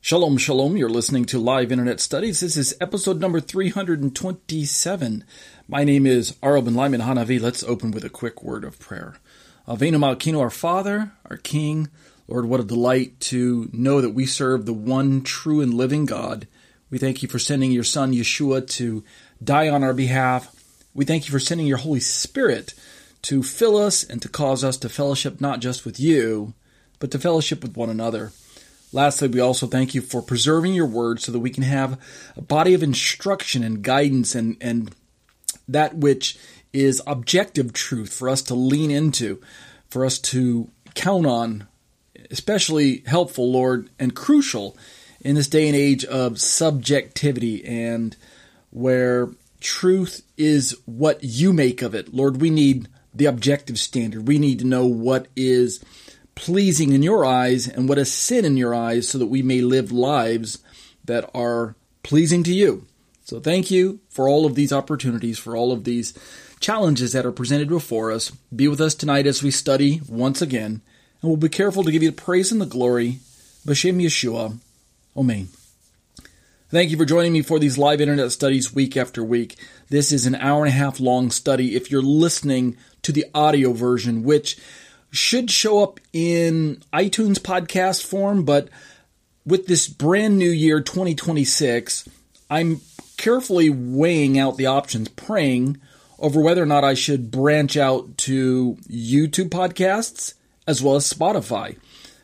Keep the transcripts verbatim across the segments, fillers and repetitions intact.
Shalom, shalom. You're listening to Live Internet Studies. This is episode number three hundred twenty-seven. My name is Arel Ben Lyman Hanavi. Let's open with a quick word of prayer. Avinu Malkeinu, our Father, our King. Lord, what a delight to know that we serve the one true and living God. We thank you for sending your Son, Yeshua, to die on our behalf. We thank you for sending your Holy Spirit to fill us and to cause us to fellowship not just with you, but to fellowship with one another. Lastly, we also thank you for preserving your word so that we can have a body of instruction and guidance and, and that which is objective truth for us to lean into, for us to count on, especially helpful, Lord, and crucial in this day and age of subjectivity and where truth is what you make of it. Lord, we need the objective standard. We need to know what is pleasing in your eyes and what is sin in your eyes so that we may live lives that are pleasing to you. So thank you for all of these opportunities, for all of these challenges that are presented before us. Be with us tonight as we study once again, and we'll be careful to give you the praise and the glory. B'Shem Yeshua. Amen. Thank you for joining me for these live internet studies week after week. This is an hour and a half long study if you're listening to the audio version, which should show up in iTunes podcast form, but with this brand new year, twenty twenty-six, I'm carefully weighing out the options, praying over whether or not I should branch out to YouTube podcasts as well as Spotify.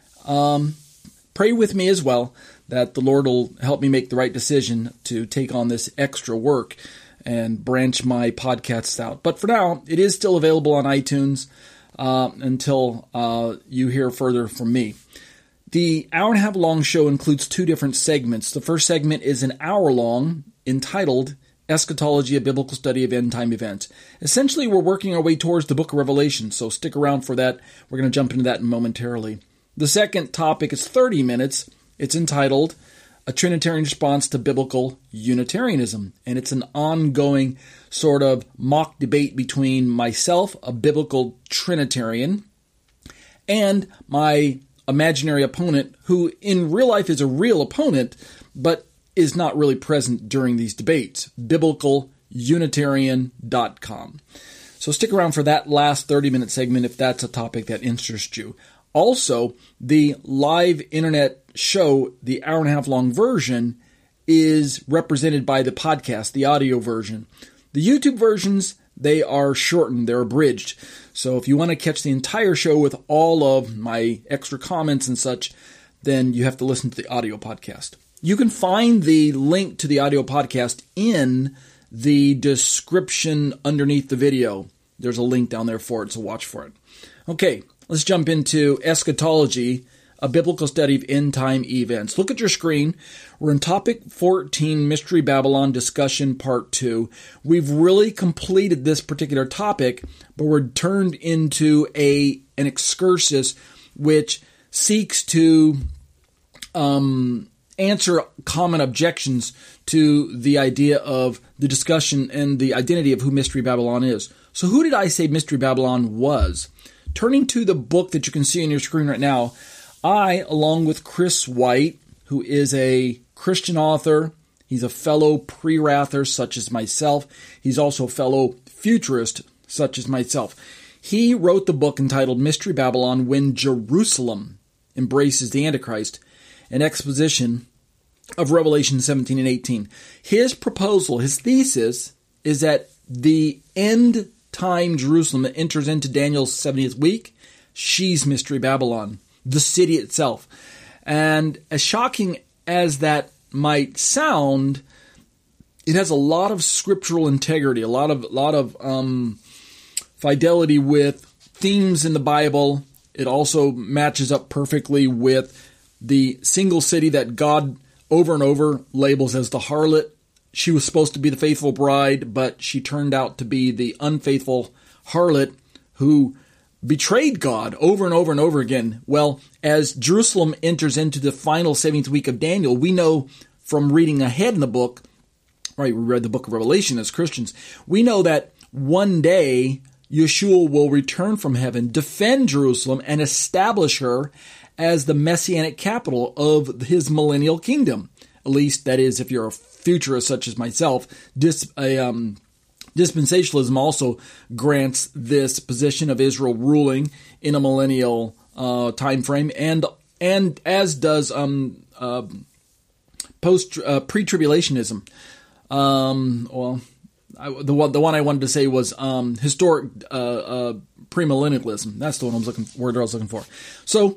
Um, pray with me as well that the Lord will help me make the right decision to take on this extra work and branch my podcasts out. But for now, it is still available on iTunes. Uh, until uh, you hear further from me. The hour and a half long show includes two different segments. The first segment is an hour long, entitled Eschatology, a Biblical Study of End Time Events. Essentially, we're working our way towards the book of Revelation, so stick around for that. We're going to jump into that momentarily. The second topic is thirty minutes. It's entitled A Trinitarian Response to Biblical Unitarianism, and it's an ongoing sort of mock debate between myself, a biblical Trinitarian, and my imaginary opponent, who in real life is a real opponent, but is not really present during these debates, biblical unitarian dot com. So stick around for that last thirty-minute segment if that's a topic that interests you. Also, the live internet show, the hour and a half long version, is represented by the podcast, the audio version. The YouTube versions, they are shortened, they're abridged. So if you want to catch the entire show with all of my extra comments and such, then you have to listen to the audio podcast. You can find the link to the audio podcast in the description underneath the video. There's a link down there for it, so watch for it. Okay, let's jump into eschatology, a biblical study of end-time events. Look at your screen. We're in topic fourteen, Mystery Babylon discussion part two. We've really completed this particular topic, but we're turned into a an excursus which seeks to um, answer common objections to the idea of the discussion and the identity of who Mystery Babylon is. So who did I say Mystery Babylon was? Turning to the book that you can see on your screen right now, I, along with Chris White, who is a Christian author, he's a fellow pre-wrather such as myself, he's also a fellow futurist such as myself. He wrote the book entitled Mystery Babylon, When Jerusalem Embraces the Antichrist, an exposition of Revelation seventeen and eighteen. His proposal, his thesis, is that the end time Jerusalem that enters into Daniel's seventieth week, she's Mystery Babylon, the city itself. And as shocking as that might sound, it has a lot of scriptural integrity, a lot of lot of um, fidelity with themes in the Bible. It also matches up perfectly with the single city that God over and over labels as the harlot. She was supposed to be the faithful bride, but she turned out to be the unfaithful harlot who betrayed God over and over and over again. Well, as Jerusalem enters into the final seventieth week of Daniel, we know from reading ahead in the book, right, we read the book of Revelation as Christians, we know that one day Yeshua will return from heaven, defend Jerusalem, and establish her as the messianic capital of his millennial kingdom. At least, that is, if you're a futurist such as myself. Dis, a, um, dispensationalism also grants this position of Israel ruling in a millennial uh, time frame, and and as does um, uh, post uh, pre-tribulationism. Um, well, I, the one the one I wanted to say was um, historic uh, uh, premillennialism. That's the one I was looking word I was looking for. So,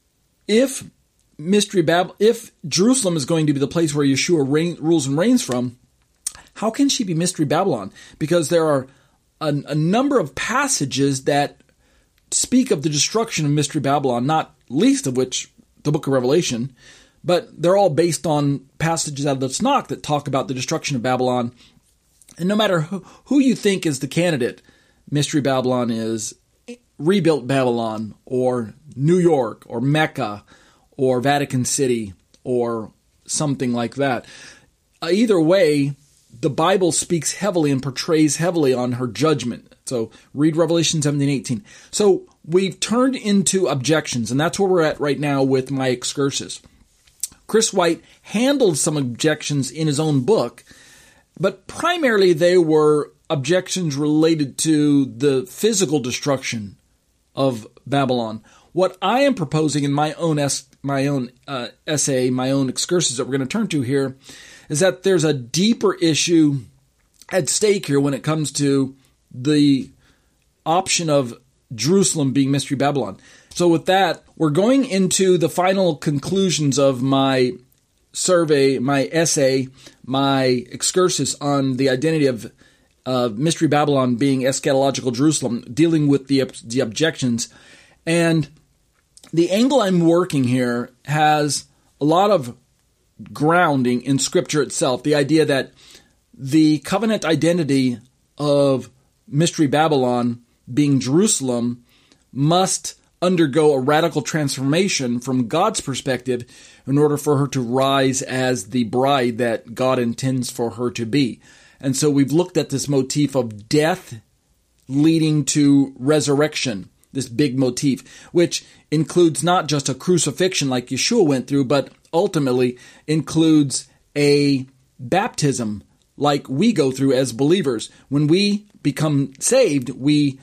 if Mystery Bab, if Jerusalem is going to be the place where Yeshua reign, rules and reigns from, how can she be Mystery Babylon? Because there are a, a number of passages that speak of the destruction of Mystery Babylon, not least of which the book of Revelation, but they're all based on passages out of the Tanakh that talk about the destruction of Babylon. And no matter who, who you think is the candidate, Mystery Babylon is rebuilt Babylon, or New York, or Mecca, or Vatican City, or something like that. Uh, either way, the Bible speaks heavily and portrays heavily on her judgment. So read Revelation seventeen, eighteen. So we've turned into objections, and that's where we're at right now with my excursus. Chris White handled some objections in his own book, but primarily they were objections related to the physical destruction of Babylon. What I am proposing in my own es- my own uh, essay, my own excursus that we're going to turn to here, is that there's a deeper issue at stake here when it comes to the option of Jerusalem being Mystery Babylon. So with that, we're going into the final conclusions of my survey, my essay, my excursus on the identity of uh, Mystery Babylon being eschatological Jerusalem, dealing with the, the objections. And the angle I'm working here has a lot of grounding in Scripture itself. The idea that the covenant identity of Mystery Babylon being Jerusalem must undergo a radical transformation from God's perspective in order for her to rise as the bride that God intends for her to be. And so we've looked at this motif of death leading to resurrection, this big motif, which includes not just a crucifixion like Yeshua went through, but ultimately includes a baptism like we go through as believers. When we become saved, we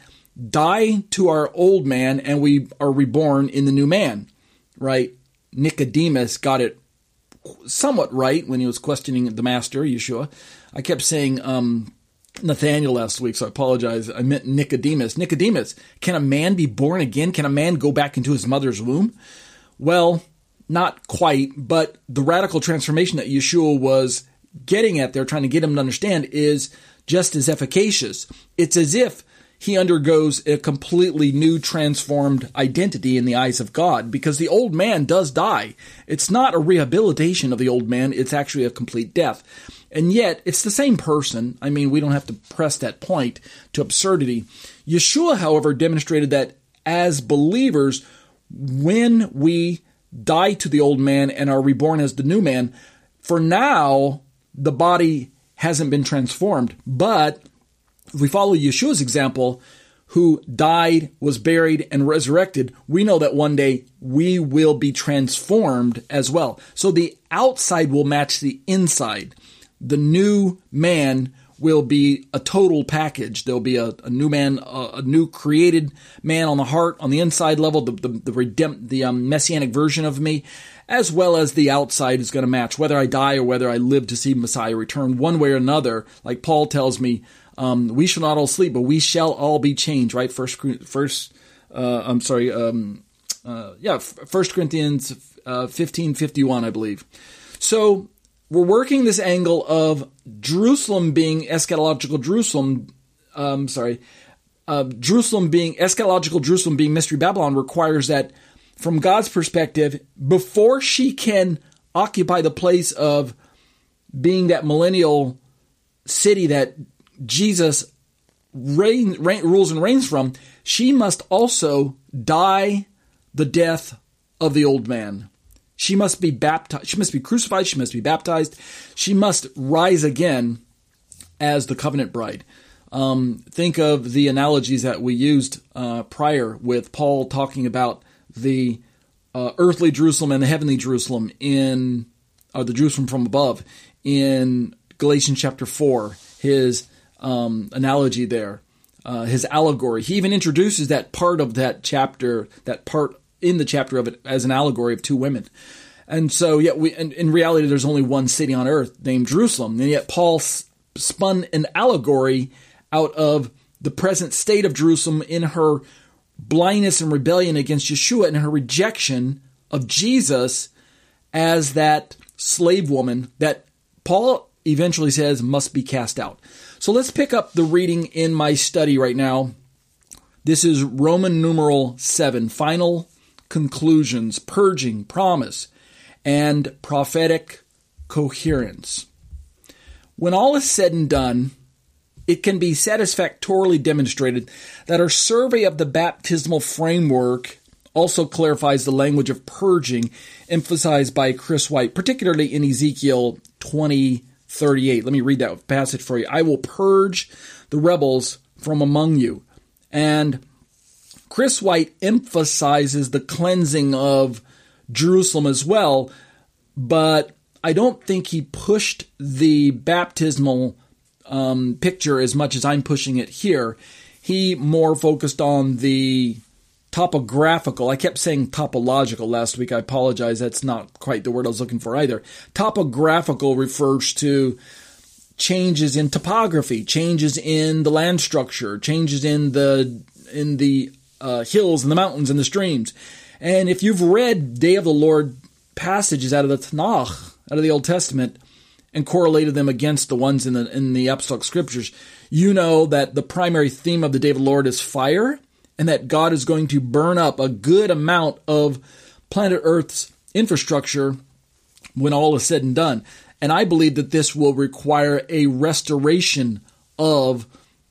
die to our old man and we are reborn in the new man, right? Nicodemus got it somewhat right when he was questioning the master, Yeshua. I kept saying um, Nathaniel last week, so I apologize. I meant Nicodemus. Nicodemus, can a man be born again? Can a man go back into his mother's womb? Well, not quite, but the radical transformation that Yeshua was getting at there, trying to get him to understand, is just as efficacious. It's as if he undergoes a completely new, transformed identity in the eyes of God, because the old man does die. It's not a rehabilitation of the old man, it's actually a complete death. And yet, it's the same person. I mean, we don't have to press that point to absurdity. Yeshua, however, demonstrated that as believers, when we die to the old man and are reborn as the new man, for now, the body hasn't been transformed. But if we follow Yeshua's example, who died, was buried, and resurrected, we know that one day we will be transformed as well. So the outside will match the inside. The new man will be a total package. There'll be a, a new man, a, a new created man on the heart, on the inside level, the the the, redemp, the um, messianic version of me, as well as the outside is going to match. Whether I die or whether I live to see Messiah return, one way or another, like Paul tells me, um, we shall not all sleep, but we shall all be changed. Right? First, first, uh, I'm sorry, um, uh, yeah, First Corinthians uh, fifteen fifty-one, I believe. So we're working this angle of Jerusalem being eschatological Jerusalem, um, sorry, uh, Jerusalem being, eschatological Jerusalem being Mystery Babylon requires that from God's perspective, before she can occupy the place of being that millennial city that Jesus reign, reign, rules and reigns from, she must also die the death of the old man. She must be baptized. She must be crucified. She must be baptized. She must rise again as the covenant bride. Um, think of the analogies that we used uh, prior with Paul talking about the uh, earthly Jerusalem and the heavenly Jerusalem in, or the Jerusalem from above in Galatians chapter four, his um, analogy there, uh, his allegory. He even introduces that part of that chapter, that part in the chapter of it as an allegory of two women. And so, yet we, in, in reality, there's only one city on earth named Jerusalem. And yet Paul s- spun an allegory out of the present state of Jerusalem in her blindness and rebellion against Yeshua and her rejection of Jesus as that slave woman that Paul eventually says must be cast out. So let's pick up the reading in my study right now. This is Roman numeral seven, final conclusions, purging, promise, and prophetic coherence. When all is said and done, it can be satisfactorily demonstrated that our survey of the baptismal framework also clarifies the language of purging emphasized by Chris White, particularly in Ezekiel twenty thirty-eight. Let me read that passage for you. I will purge the rebels from among you. And Chris White emphasizes the cleansing of Jerusalem as well, but I don't think he pushed the baptismal um, picture as much as I'm pushing it here. He more focused on the topographical. I kept saying topological last week. I apologize. That's not quite the word I was looking for either. Topographical refers to changes in topography, changes in the land structure, changes in the in the uh, hills and the mountains and the streams. And if you've read Day of the Lord passages out of the Tanakh, out of the Old Testament, and correlated them against the ones in the in the Apostolic Scriptures, you know that the primary theme of the Day of the Lord is fire, and that God is going to burn up a good amount of planet Earth's infrastructure when all is said and done. And I believe that this will require a restoration of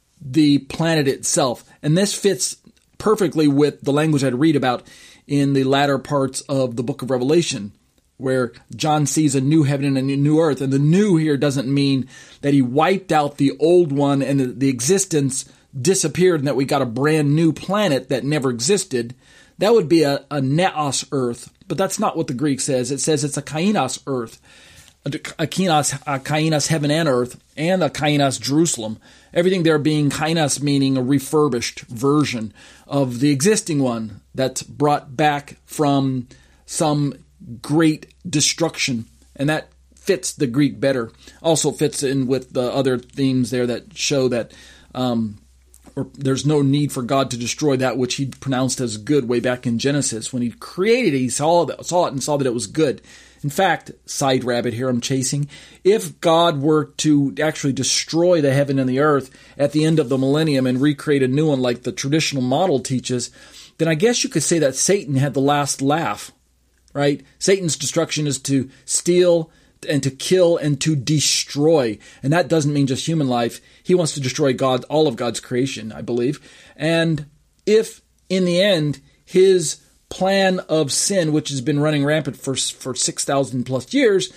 the planet itself. And this fits perfectly with the language I'd read about in the latter parts of the book of Revelation, where John sees a new heaven and a new earth. And the new here doesn't mean that he wiped out the old one and the, the existence disappeared and that we got a brand new planet that never existed. That would be a, a neos earth, but that's not what the Greek says. It says it's a kainos earth, a, a, kainos, a kainos heaven and earth, and a kainos Jerusalem. Everything there being kainos, meaning a refurbished version of the existing one that's brought back from some great destruction, and that fits the Greek better. Also fits in with the other themes there that show that um, or there's no need for God to destroy that which he pronounced as good way back in Genesis. When he created it, he saw, that, saw it and saw that it was good. In fact, side rabbit here I'm chasing, if God were to actually destroy the heaven and the earth at the end of the millennium and recreate a new one like the traditional model teaches, then I guess you could say that Satan had the last laugh, right? Satan's destruction is to steal and to kill and to destroy. And that doesn't mean just human life. He wants to destroy God, all of God's creation, I believe. And if in the end, his plan of sin, which has been running rampant for, for six thousand plus years,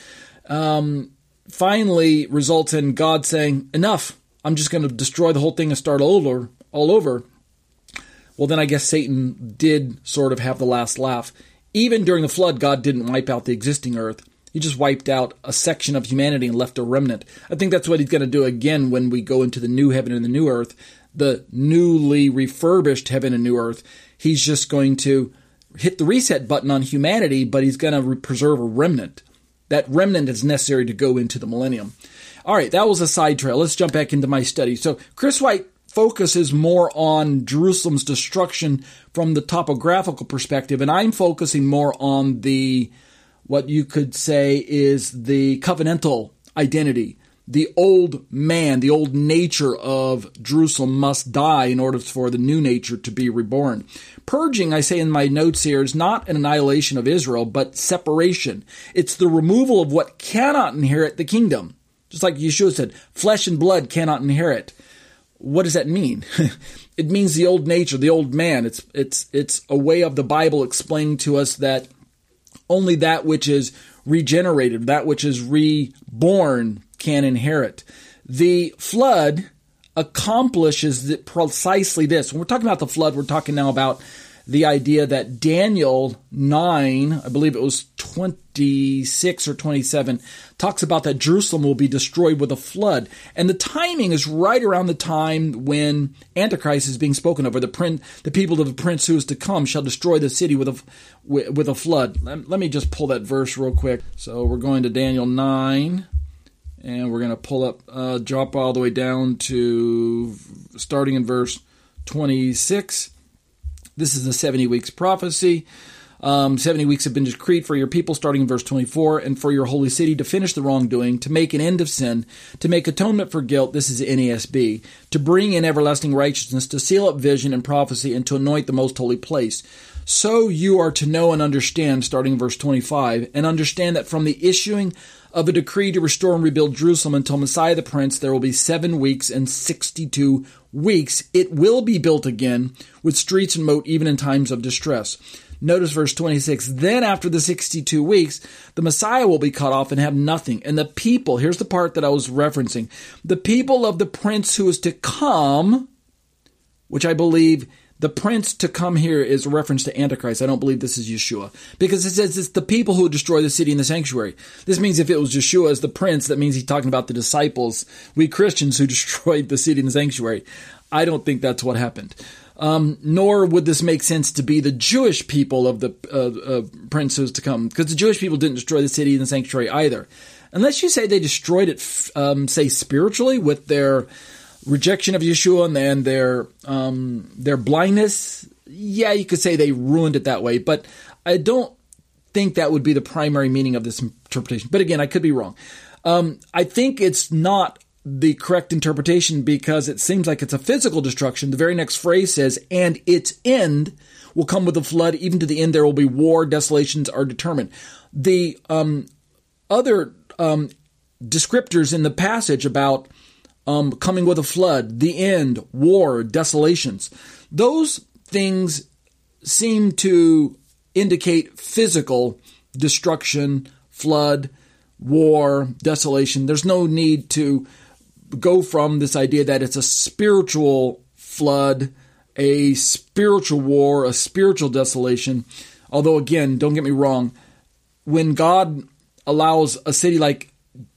um, finally results in God saying, enough, I'm just going to destroy the whole thing and start all over, all over. Well, then I guess Satan did sort of have the last laugh. Even during the flood, God didn't wipe out the existing earth. He just wiped out a section of humanity and left a remnant. I think that's what he's going to do again when we go into the new heaven and the new earth, the newly refurbished heaven and new earth. He's just going to hit the reset button on humanity, but he's going to re- preserve a remnant. That remnant is necessary to go into the millennium. All right, that was a side trail. Let's jump back into my study. So Chris White focuses more on Jerusalem's destruction from the topographical perspective, and I'm focusing more on the what you could say is the covenantal identity. The old man, the old nature of Jerusalem must die in order for the new nature to be reborn. Purging, I say in my notes here, is not an annihilation of Israel, but separation. It's the removal of what cannot inherit the kingdom. Just like Yeshua said, flesh and blood cannot inherit. What does that mean? It means the old nature, the old man. It's it's it's a way of the Bible explaining to us that only that which is regenerated, that which is reborn, can inherit. The flood accomplishes the, precisely this. When we're talking about the flood, we're talking now about the idea that Daniel nine, I believe it was twenty-six or twenty-seven, talks about that Jerusalem will be destroyed with a flood. And the timing is right around the time when Antichrist is being spoken of, or the prince, the people of the prince who is to come shall destroy the city with a, with a flood. Let, let me just pull that verse real quick. So we're going to Daniel nine, and we're going to pull up, uh, drop all the way down to starting in verse twenty-six. This is the seventy weeks prophecy. Um, seventy weeks have been decreed for your people, starting in verse twenty-four, and for your holy city to finish the wrongdoing, to make an end of sin, to make atonement for guilt, this is N A S B, to bring in everlasting righteousness, to seal up vision and prophecy, and to anoint the most holy place. So you are to know and understand, starting in verse twenty-five, and understand that from the issuing of a decree to restore and rebuild Jerusalem until Messiah the Prince, there will be seven weeks and sixty-two weeks. It will be built again with streets and moat, even in times of distress. Notice verse twenty-six, then after the sixty-two weeks, the Messiah will be cut off and have nothing. And the people, here's the part that I was referencing, the people of the prince who is to come, which I believe the prince to come here is a reference to Antichrist. I don't believe this is Yeshua, because it says it's the people who destroy the city and the sanctuary. This means if it was Yeshua as the prince, that means he's talking about the disciples, we Christians who destroyed the city and the sanctuary. I don't think that's what happened. Um, nor would this make sense to be the Jewish people of the uh, uh, prince who's to come, because the Jewish people didn't destroy the city and the sanctuary either. Unless you say they destroyed it, um, say spiritually, with their rejection of Yeshua and then their um, their blindness. Yeah, you could say they ruined it that way, but I don't think that would be the primary meaning of this interpretation. But again, I could be wrong. Um, I think it's not the correct interpretation because it seems like it's a physical destruction. The very next phrase says, and its end will come with a flood, even to the end there will be war, desolations are determined. The um, other um, descriptors in the passage about um, coming with a flood, the end, war, desolations, those things seem to indicate physical destruction, flood, war, desolation. There's no need to go from this idea that it's a spiritual flood, a spiritual war, a spiritual desolation. Although, again, don't get me wrong, when God allows a city like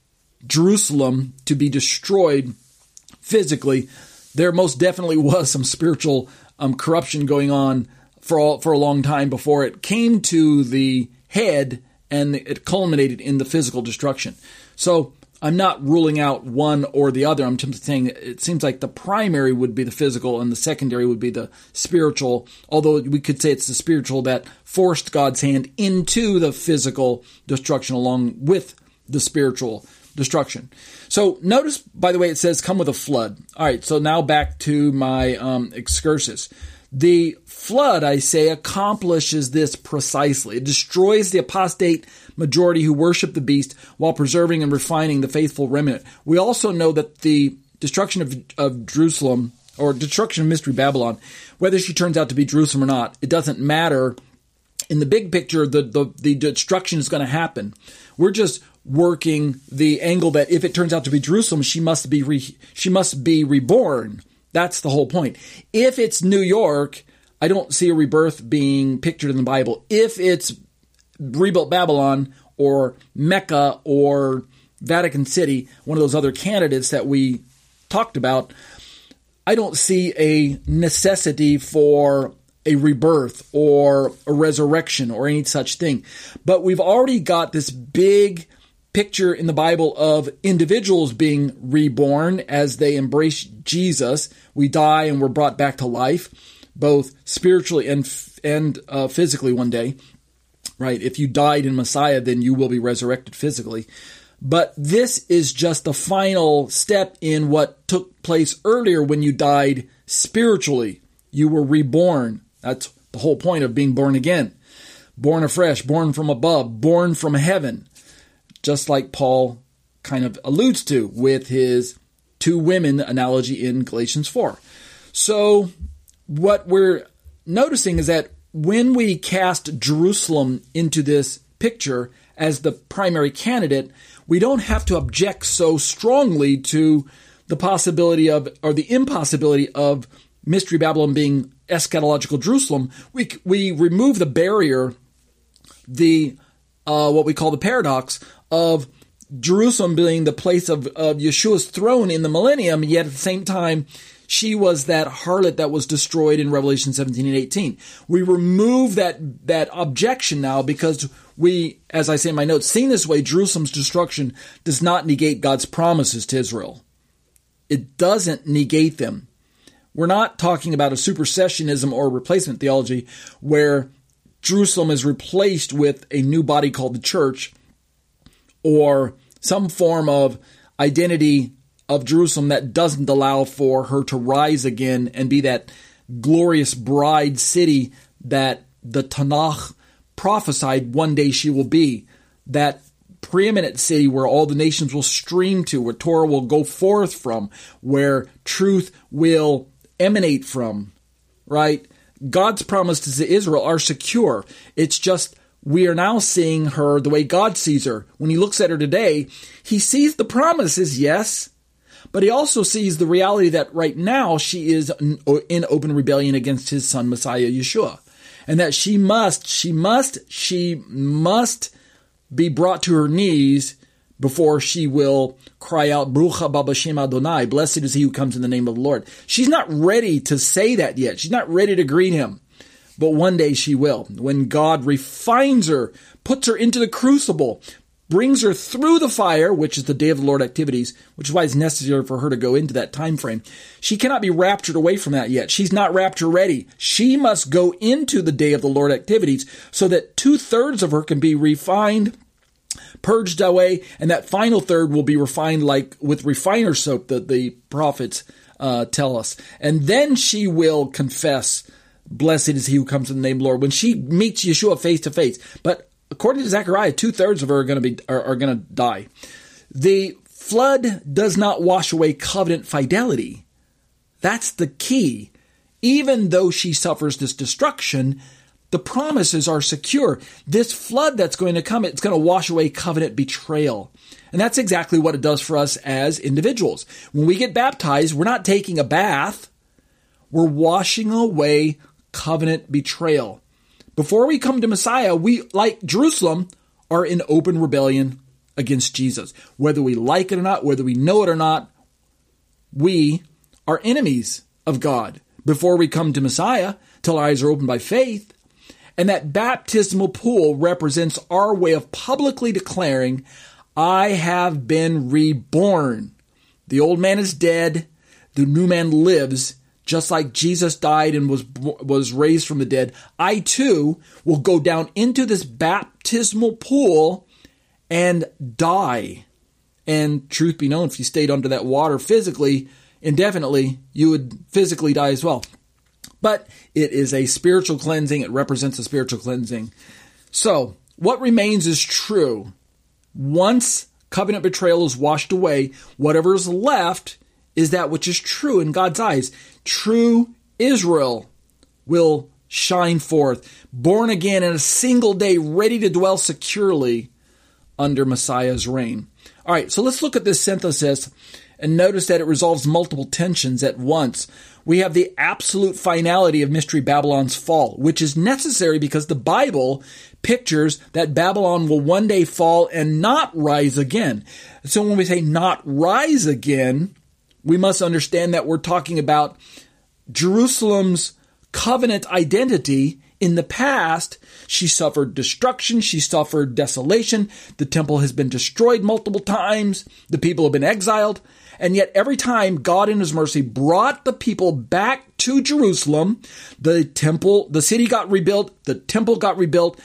Jerusalem to be destroyed physically, there most definitely was some spiritual um, corruption going on for all, for a long time before it came to the head and it culminated in the physical destruction. So I'm not ruling out one or the other. I'm just saying it seems like the primary would be the physical and the secondary would be the spiritual, although we could say it's the spiritual that forced God's hand into the physical destruction along with the spiritual destruction. So notice, by the way, it says come with a flood. All right, so now back to my um, excursus. The flood, I say, accomplishes this precisely. It destroys the apostate majority who worship the beast while preserving and refining the faithful remnant. We also know that the destruction of, of Jerusalem, or destruction of Mystery Babylon, whether she turns out to be Jerusalem or not, it doesn't matter. In the big picture, the, the, the destruction is going to happen. We're just working the angle that if it turns out to be Jerusalem, she must be re, she must be reborn. That's the whole point. If it's New York, I don't see a rebirth being pictured in the Bible. If it's rebuilt Babylon or Mecca or Vatican City, one of those other candidates that we talked about, I don't see a necessity for a rebirth or a resurrection or any such thing. But we've already got this big picture in the Bible of individuals being reborn as they embrace Jesus. We die and we're brought back to life, both spiritually and and uh, physically one day, right? If you died in Messiah, then you will be resurrected physically. But this is just the final step in what took place earlier when you died spiritually. You were reborn. That's the whole point of being born again. Born afresh, born from above, born from heaven. Just like Paul kind of alludes to with his two women analogy in Galatians four. So what we're noticing is that when we cast Jerusalem into this picture as the primary candidate, we don't have to object so strongly to the possibility of, or the impossibility of Mystery Babylon being eschatological Jerusalem, we we remove the barrier, the uh, what we call the paradox of Jerusalem being the place of, of Yeshua's throne in the millennium, yet at the same time, she was that harlot that was destroyed in Revelation seventeen and eighteen. We remove that, that objection now because we, as I say in my notes, seeing this way, Jerusalem's destruction does not negate God's promises to Israel. It doesn't negate them. We're not talking about a supersessionism or replacement theology where Jerusalem is replaced with a new body called the church, or some form of identity of Jerusalem that doesn't allow for her to rise again and be that glorious bride city that the Tanakh prophesied one day she will be. That preeminent city where all the nations will stream to, where Torah will go forth from, where truth will emanate from, right? God's promises to Israel are secure. It's just we are now seeing her the way God sees her. When he looks at her today, he sees the promises, yes, but he also sees the reality that right now she is in open rebellion against his son, Messiah, Yeshua. And that she must, she must, she must be brought to her knees before she will cry out, Baruch haba b'shem Adonai, blessed is he who comes in the name of the Lord. She's not ready to say that yet. She's not ready to greet him. But one day she will. When God refines her, puts her into the crucible, brings her through the fire, which is the day of the Lord activities, which is why it's necessary for her to go into that time frame. She cannot be raptured away from that yet. She's not rapture ready. She must go into the day of the Lord activities so that two-thirds of her can be refined, purged away, and that final third will be refined like with refiner soap that the prophets uh, tell us. And then she will confess, blessed is he who comes in the name of the Lord, when she meets Yeshua face to face. But according to Zechariah, two-thirds of her are going to be are, are going to die. The flood does not wash away covenant fidelity. That's the key. Even though she suffers this destruction, the promises are secure. This flood that's going to come, it's going to wash away covenant betrayal. And that's exactly what it does for us as individuals. When we get baptized, we're not taking a bath. We're washing away covenant betrayal. Before we come to Messiah, we, like Jerusalem, are in open rebellion against Jesus. Whether we like it or not, whether we know it or not, we are enemies of God. Before we come to Messiah, till our eyes are opened by faith. And that baptismal pool represents our way of publicly declaring, I have been reborn. The old man is dead. The new man lives. Just like Jesus died and was was raised from the dead, I too will go down into this baptismal pool and die. And truth be known, if you stayed under that water physically, indefinitely, you would physically die as well. But it is a spiritual cleansing. It represents a spiritual cleansing. So, what remains is true. Once covenant betrayal is washed away, whatever is left is that which is true in God's eyes. True Israel will shine forth, born again in a single day, ready to dwell securely under Messiah's reign. All right, so let's look at this synthesis and notice that it resolves multiple tensions at once. We have the absolute finality of Mystery Babylon's fall, which is necessary because the Bible pictures that Babylon will one day fall and not rise again. So when we say not rise again, we must understand that we're talking about Jerusalem's covenant identity. In the past, she suffered destruction, she suffered desolation, the temple has been destroyed multiple times, the people have been exiled, and yet every time God in his mercy brought the people back to Jerusalem, the temple, the city got rebuilt, the temple got rebuilt,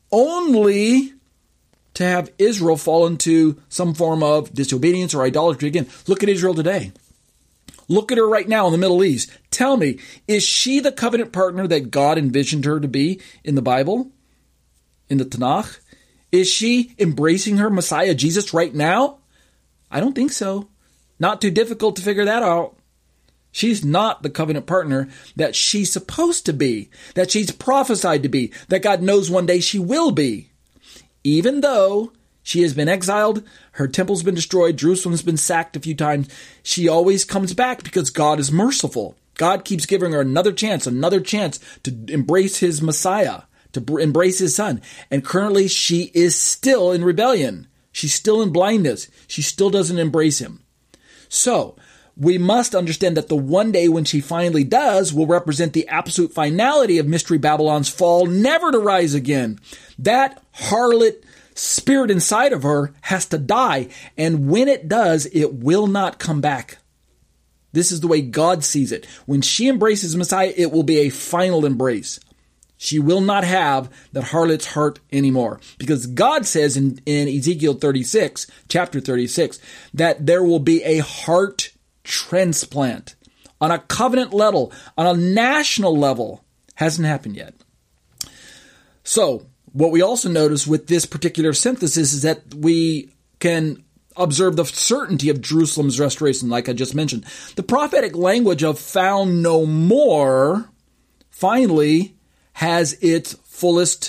only to have Israel fall into some form of disobedience or idolatry again. Look at Israel today. Look at her right now in the Middle East. Tell me, is she the covenant partner that God envisioned her to be in the Bible? In the Tanakh? Is she embracing her Messiah, Jesus, right now? I don't think so. Not too difficult to figure that out. She's not the covenant partner that she's supposed to be, that she's prophesied to be, that God knows one day she will be. Even though she has been exiled, her temple's been destroyed, Jerusalem's been sacked a few times, she always comes back because God is merciful. God keeps giving her another chance, another chance to embrace his Messiah, to br- embrace his son. And currently she is still in rebellion. She's still in blindness. She still doesn't embrace him. So we must understand that the one day when she finally does will represent the absolute finality of Mystery Babylon's fall, never to rise again. That harlot spirit inside of her has to die. And when it does, it will not come back. This is the way God sees it. When she embraces Messiah, it will be a final embrace. She will not have that harlot's heart anymore. Because God says in, in Ezekiel thirty-six, chapter thirty-six, that there will be a heart transplant on a covenant level, on a national level. Hasn't happened yet. So, what we also notice with this particular synthesis is that we can observe the certainty of Jerusalem's restoration, like I just mentioned. The prophetic language of found no more finally has its fullest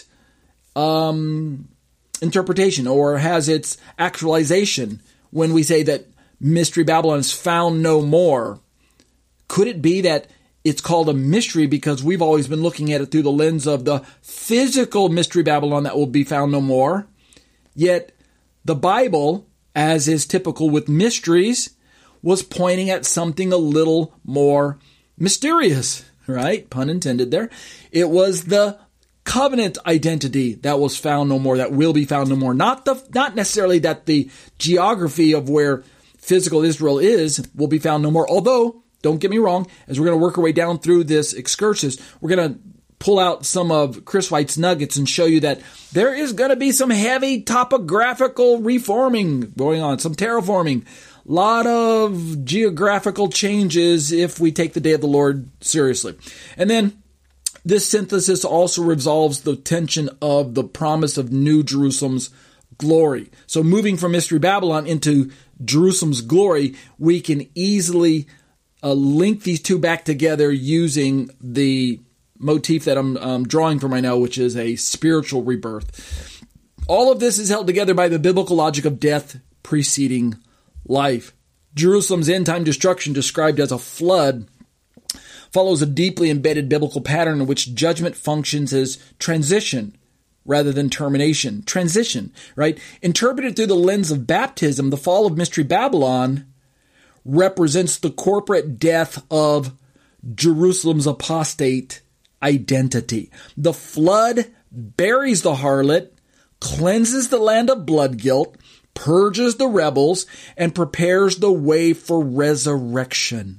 um, interpretation, or has its actualization when we say that Mystery Babylon is found no more. Could it be that it's called a mystery because we've always been looking at it through the lens of the physical Mystery Babylon that will be found no more? Yet the Bible, as is typical with mysteries, was pointing at something a little more mysterious, right? Pun intended there. It was the covenant identity that was found no more, that will be found no more. Not the, not necessarily that the geography of where physical Israel is will be found no more. Although, don't get me wrong, as we're going to work our way down through this excursus, we're going to pull out some of Chris White's nuggets and show you that there is going to be some heavy topographical reforming going on, some terraforming, a lot of geographical changes if we take the day of the Lord seriously. And then this synthesis also resolves the tension of the promise of New Jerusalem's glory. So moving from Mystery Babylon into Jerusalem's glory, we can easily uh, link these two back together using the motif that I'm um, drawing from right now, which is a spiritual rebirth. All of this is held together by the biblical logic of death preceding life. Jerusalem's end-time destruction, described as a flood, follows a deeply embedded biblical pattern in which judgment functions as transition rather than termination. Transition, right? Interpreted through the lens of baptism, the fall of Mystery Babylon represents the corporate death of Jerusalem's apostate identity. The flood buries the harlot, cleanses the land of blood guilt, purges the rebels, and prepares the way for resurrection.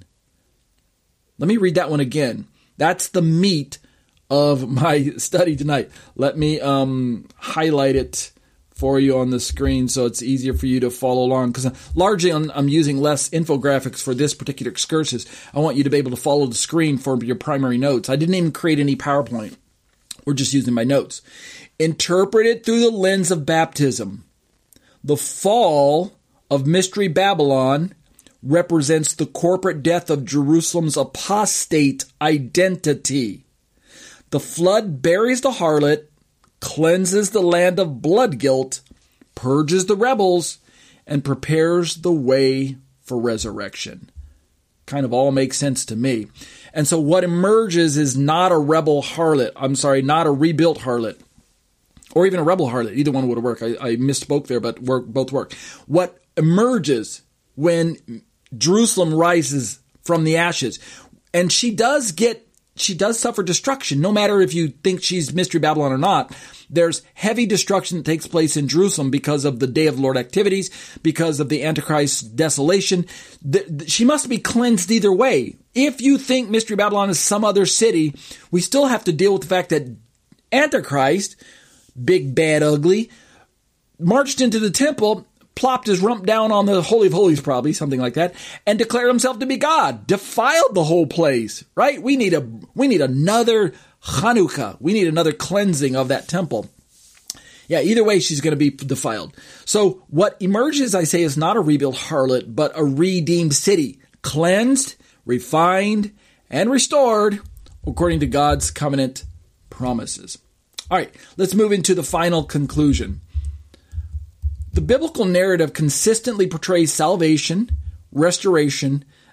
Let me read that one again. That's the meat of my study tonight. Let me um, highlight it for you on the screen so it's easier for you to follow along, because largely I'm, I'm using less infographics for this particular excursus. I want you to be able to follow the screen for your primary notes. I didn't even create any PowerPoint. We're just using my notes. Interpreted through the lens of baptism, the fall of Mystery Babylon represents the corporate death of Jerusalem's apostate identity. The flood buries the harlot, cleanses the land of blood guilt, purges the rebels, and prepares the way for resurrection. Kind of all makes sense to me. And so what emerges is not a rebel harlot. I'm sorry, not a rebuilt harlot. Or even a rebel harlot. Either one would work. I, I misspoke there, but work, both work. What emerges when Jerusalem rises from the ashes, and she does get She does suffer destruction, no matter if you think she's Mystery Babylon or not. There's heavy destruction that takes place in Jerusalem because of the Day of the Lord activities, because of the Antichrist's desolation. The, the, she must be cleansed either way. If you think Mystery Babylon is some other city, we still have to deal with the fact that Antichrist, big, bad, ugly, marched into the temple, plopped his rump down on the Holy of Holies, probably, something like that, and declared himself to be God, defiled the whole place, right? We need a, we need another Hanukkah. We need another cleansing of that temple. Yeah, either way, she's going to be defiled. So what emerges, I say, is not a rebuilt harlot, but a redeemed city, cleansed, refined, and restored according to God's covenant promises. All right, let's move into the final conclusion. The biblical narrative consistently portrays salvation, restoration,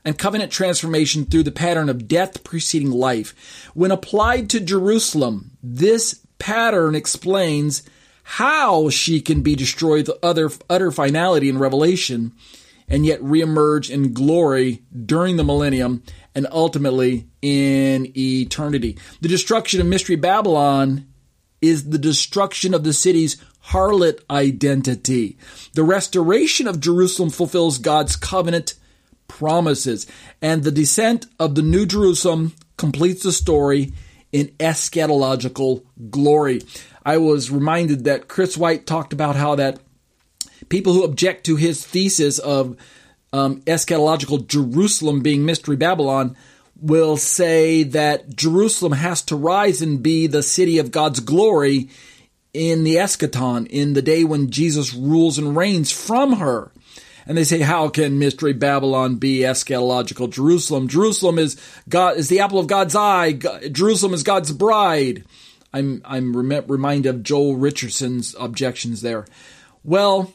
and covenant transformation through the pattern of death preceding life. When applied to Jerusalem, this pattern explains how she can be destroyed with utter, utter finality in Revelation and yet reemerge in glory during the millennium and ultimately in eternity. The destruction of Mystery Babylon is the destruction of the city's harlot identity. The restoration of Jerusalem fulfills God's covenant promises, and the descent of the New Jerusalem completes the story in eschatological glory. I was reminded that Chris White talked about how that people who object to his thesis of um, eschatological Jerusalem being Mystery Babylon will say that Jerusalem has to rise and be the city of God's glory in the eschaton, in the day when Jesus rules and reigns from her. And they say, how can Mystery Babylon be eschatological Jerusalem? Jerusalem is God, is the apple of God's eye. God, Jerusalem is God's bride. I'm I'm rem- reminded of Joel Richardson's objections there. Well,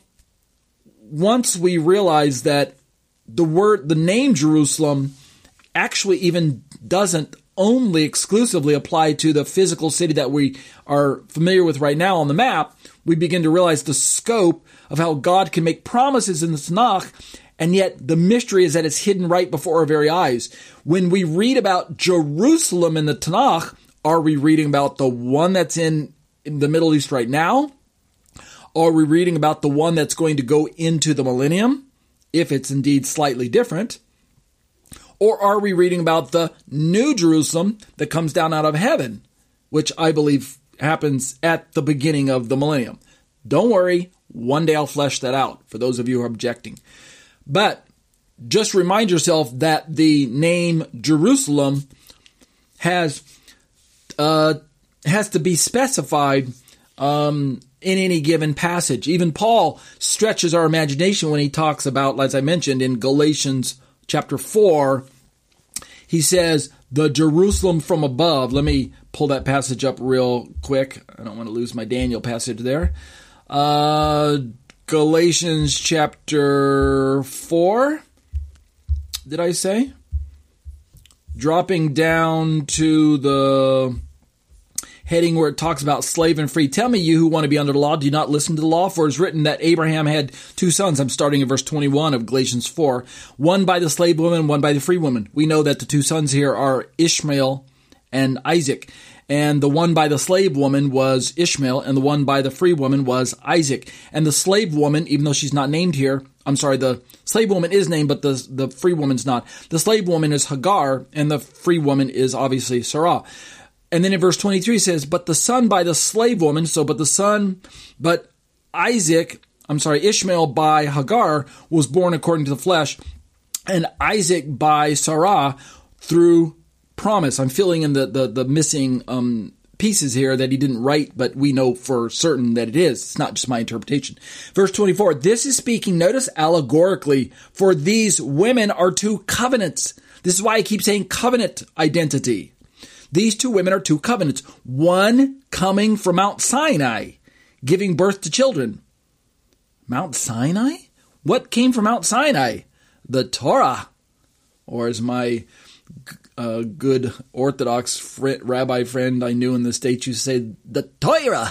once we realize that the word, the name Jerusalem actually even doesn't only exclusively apply to the physical city that we are familiar with right now on the map, we begin to realize the scope of how God can make promises in the Tanakh, and yet the mystery is that it's hidden right before our very eyes. When we read about Jerusalem in the Tanakh, are we reading about the one that's in, in the Middle East right now? Are we reading about the one that's going to go into the millennium, if it's indeed slightly different? Or are we reading about the New Jerusalem that comes down out of heaven, which I believe happens at the beginning of the millennium? Don't worry, one day I'll flesh that out for those of you who are objecting. But just remind yourself that the name Jerusalem has uh, has to be specified um, in any given passage. Even Paul stretches our imagination when he talks about, as I mentioned, in Galatians chapter four, he says, the Jerusalem from above. Let me pull that passage up real quick. I don't want to lose my Daniel passage there. Uh, Galatians chapter four, did I say? Dropping down to the heading where it talks about slave and free. Tell me, you who want to be under the law, do you not listen to the law? For it is written that Abraham had two sons. I'm starting in verse twenty-one of Galatians four. One by the slave woman, one by the free woman. We know that the two sons here are Ishmael and Isaac. And the one by the slave woman was Ishmael, and the one by the free woman was Isaac. And the slave woman, even though she's not named here, I'm sorry, the slave woman is named, but the, the free woman's not. The slave woman is Hagar, and the free woman is obviously Sarah. And then in verse twenty-three it says, but the son by the slave woman, so but the son, but Isaac, I'm sorry, Ishmael by Hagar was born according to the flesh, and Isaac by Sarah through promise. I'm filling in the, the, the missing um, pieces here that he didn't write, but we know for certain that it is. It's not just my interpretation. Verse twenty-four, this is speaking, notice allegorically, for these women are two covenants. This is why I keep saying covenant identity. These two women are two covenants. One coming from Mount Sinai, giving birth to children. Mount Sinai? What came from Mount Sinai? The Torah. Or as my uh, good Orthodox fr- rabbi friend I knew in the States used to say, the Torah.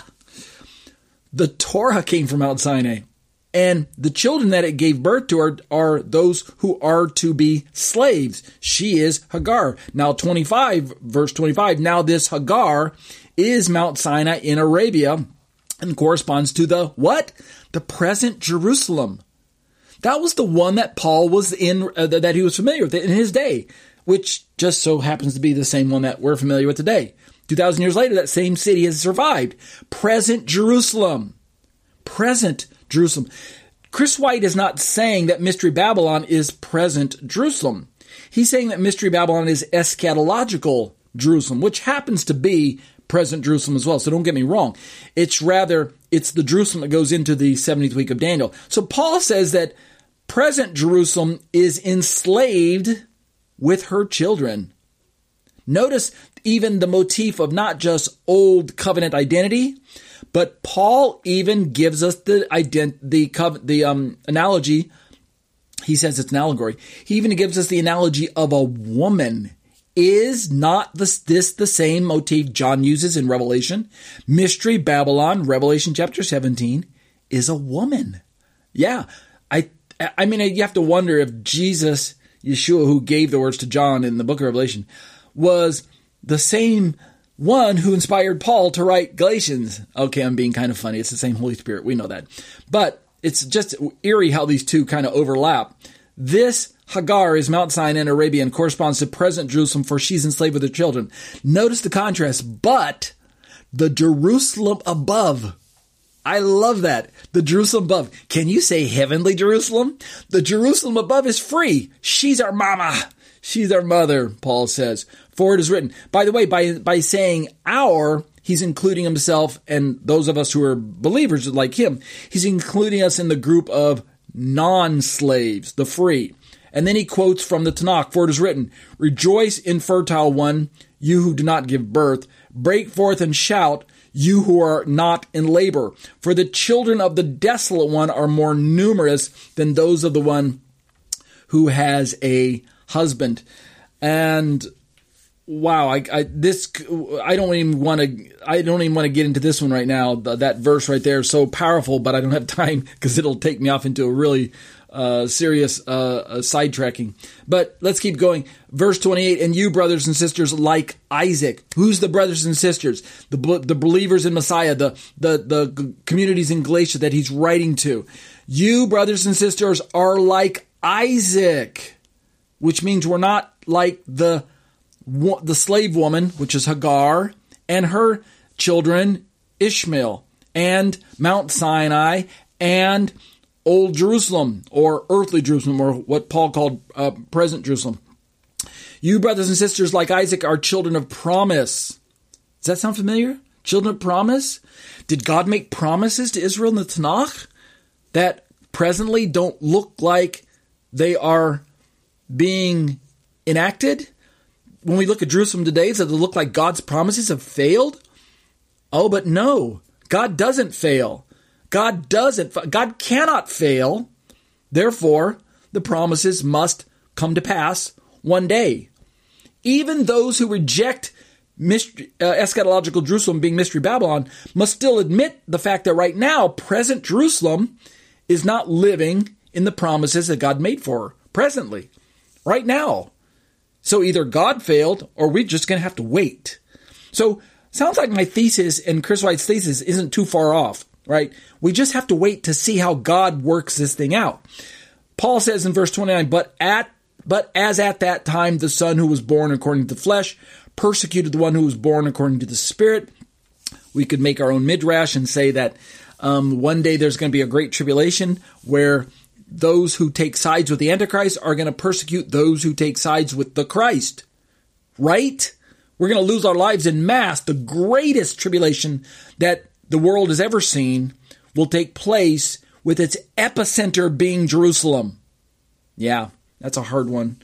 The Torah came from Mount Sinai. And the children that it gave birth to are, are those who are to be slaves. She is Hagar. Now twenty-five, verse twenty-five, now this Hagar is Mount Sinai in Arabia and corresponds to the what? The present Jerusalem. That was the one that Paul was in, uh, that he was familiar with in his day, which just so happens to be the same one that we're familiar with today. two thousand years later, that same city has survived. Present Jerusalem. Present Jerusalem. Chris White is not saying that Mystery Babylon is present Jerusalem. He's saying that Mystery Babylon is eschatological Jerusalem, which happens to be present Jerusalem as well. So don't get me wrong. It's rather, it's the Jerusalem that goes into the seventieth week of Daniel. So Paul says that present Jerusalem is enslaved with her children. Notice even the motif of not just old covenant identity, but Paul even gives us the ident- the the um, analogy. He says it's an allegory. He even gives us the analogy of a woman. Is not this, this the same motif John uses in Revelation? Mystery Babylon, Revelation chapter seventeen, is a woman. Yeah, I I mean, you have to wonder if Jesus, Yeshua, who gave the words to John in the book of Revelation, was the same one who inspired Paul to write Galatians. Okay, I'm being kind of funny. It's the same Holy Spirit. We know that. But it's just eerie how these two kind of overlap. This Hagar is Mount Sinai in Arabia and corresponds to present Jerusalem, for she's enslaved with her children. Notice the contrast. But the Jerusalem above, I love that. The Jerusalem above. Can you say heavenly Jerusalem? The Jerusalem above is free. She's our mama. She's our mother, Paul says. For it is written. By the way, by, by saying our, he's including himself and those of us who are believers like him. He's including us in the group of non-slaves, the free. And then he quotes from the Tanakh, for it is written, rejoice, infertile one, you who do not give birth. Break forth and shout, you who are not in labor. For the children of the desolate one are more numerous than those of the one who has a husband. And wow, I, I this I don't even want to I don't even want to get into this one right now. That verse right there is so powerful, but I don't have time because it'll take me off into a really uh, serious uh, uh, sidetracking. But let's keep going. Verse twenty-eight, and you, brothers and sisters, like Isaac. Who's the brothers and sisters? The the believers in Messiah, the the the communities in Galatia that he's writing to. You, brothers and sisters, are like Isaac, which means we're not like the the slave woman, which is Hagar, and her children, Ishmael, and Mount Sinai, and Old Jerusalem, or earthly Jerusalem, or what Paul called uh, present Jerusalem. You, brothers and sisters, like Isaac, are children of promise. Does that sound familiar? Children of promise? Did God make promises to Israel in the Tanakh that presently don't look like they are being enacted? When we look at Jerusalem today, does it look like God's promises have failed? Oh, but no, God doesn't fail. God doesn't, God cannot fail. Therefore, the promises must come to pass one day. Even those who reject mystery, uh, eschatological Jerusalem being Mystery Babylon must still admit the fact that right now, present Jerusalem is not living in the promises that God made for her presently, right now. So either God failed or we're just going to have to wait. So sounds like my thesis and Chris White's thesis isn't too far off, right? We just have to wait to see how God works this thing out. Paul says in verse twenty-nine, but at but as at that time the son who was born according to the flesh persecuted the one who was born according to the Spirit. We could make our own midrash and say that um, one day there's going to be a great tribulation where those who take sides with the Antichrist are going to persecute those who take sides with the Christ. Right? We're going to lose our lives in mass. The greatest tribulation that the world has ever seen will take place with its epicenter being Jerusalem. Yeah, that's a hard one.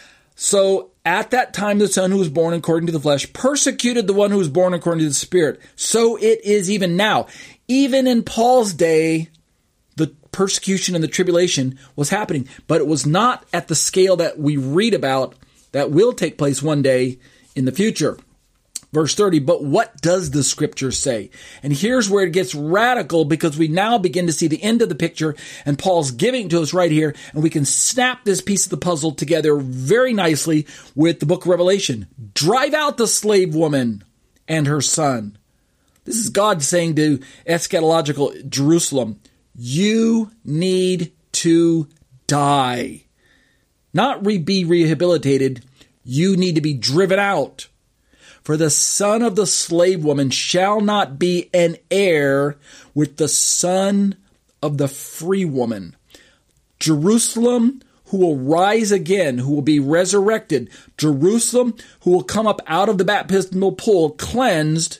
So at that time, the son who was born according to the flesh persecuted the one who was born according to the Spirit. So it is even now. Even in Paul's day, the persecution and the tribulation was happening, but it was not at the scale that we read about that will take place one day in the future. Verse thirty, but what does the scripture say? And here's where it gets radical, because we now begin to see the end of the picture, and Paul's giving to us right here, and we can snap this piece of the puzzle together very nicely with the book of Revelation. Drive out the slave woman and her son. This is God saying to eschatological Jerusalem, you need to die. Not re- be rehabilitated. You need to be driven out. For the son of the slave woman shall not be an heir with the son of the free woman. Jerusalem, who will rise again, who will be resurrected. Jerusalem, who will come up out of the baptismal pool cleansed.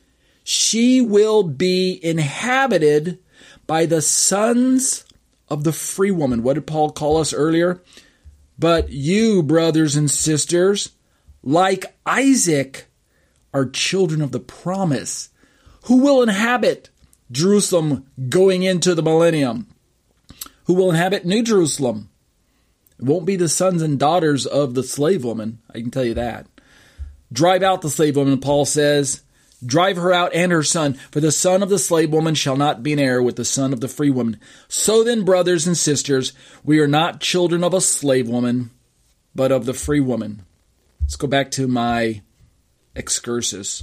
She will be inhabited by the sons of the free woman. What did Paul call us earlier? But you, brothers and sisters, like Isaac, are children of the promise, who will inhabit Jerusalem going into the millennium, who will inhabit New Jerusalem. It won't be the sons and daughters of the slave woman, I can tell you that. Drive out the slave woman, Paul says. Drive her out and her son, for the son of the slave woman shall not be an heir with the son of the free woman. So then, brothers and sisters, we are not children of a slave woman, but of the free woman. Let's go back to my excursus.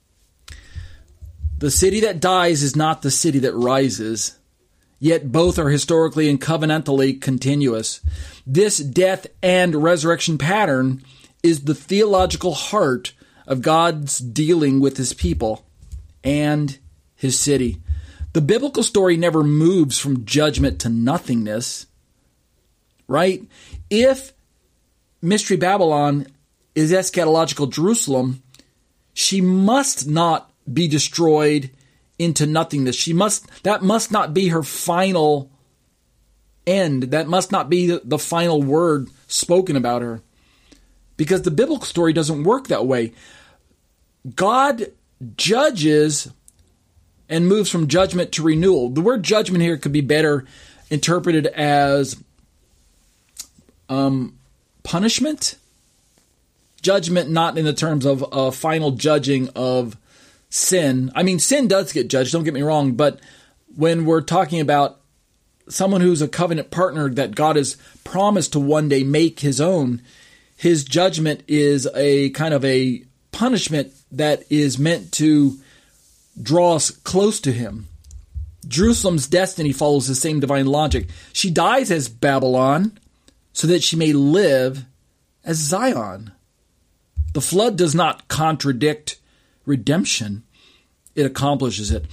The city that dies is not the city that rises, yet both are historically and covenantally continuous. This death and resurrection pattern is the theological heart of God's dealing with his people and his city. The biblical story never moves from judgment to nothingness, right? If Mystery Babylon is eschatological Jerusalem, she must not be destroyed into nothingness. She must, that must not be her final end. That must not be the final word spoken about her. Because the biblical story doesn't work that way. God judges and moves from judgment to renewal. The word judgment here could be better interpreted as um, punishment. Judgment not in the terms of a final judging of sin. I mean, sin does get judged, don't get me wrong, but when we're talking about someone who's a covenant partner that God has promised to one day make his own, his judgment is a kind of a punishment that is meant to draw us close to him. Jerusalem's destiny follows the same divine logic. She dies as Babylon so that she may live as Zion. The flood does not contradict redemption. It accomplishes it.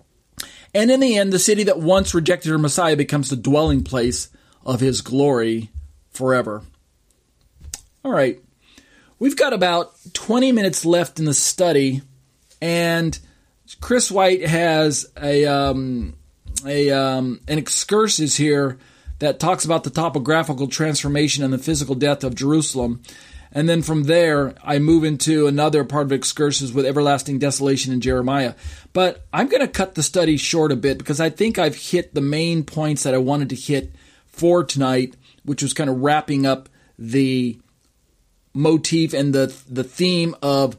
And in the end, the city that once rejected her Messiah becomes the dwelling place of his glory forever. All right. We've got about twenty minutes left in the study, and Chris White has a um, a um, an excursus here that talks about the topographical transformation and the physical death of Jerusalem. And then from there, I move into another part of excursus with everlasting desolation in Jeremiah. But I'm going to cut the study short a bit because I think I've hit the main points that I wanted to hit for tonight, which was kind of wrapping up the motif and the the theme of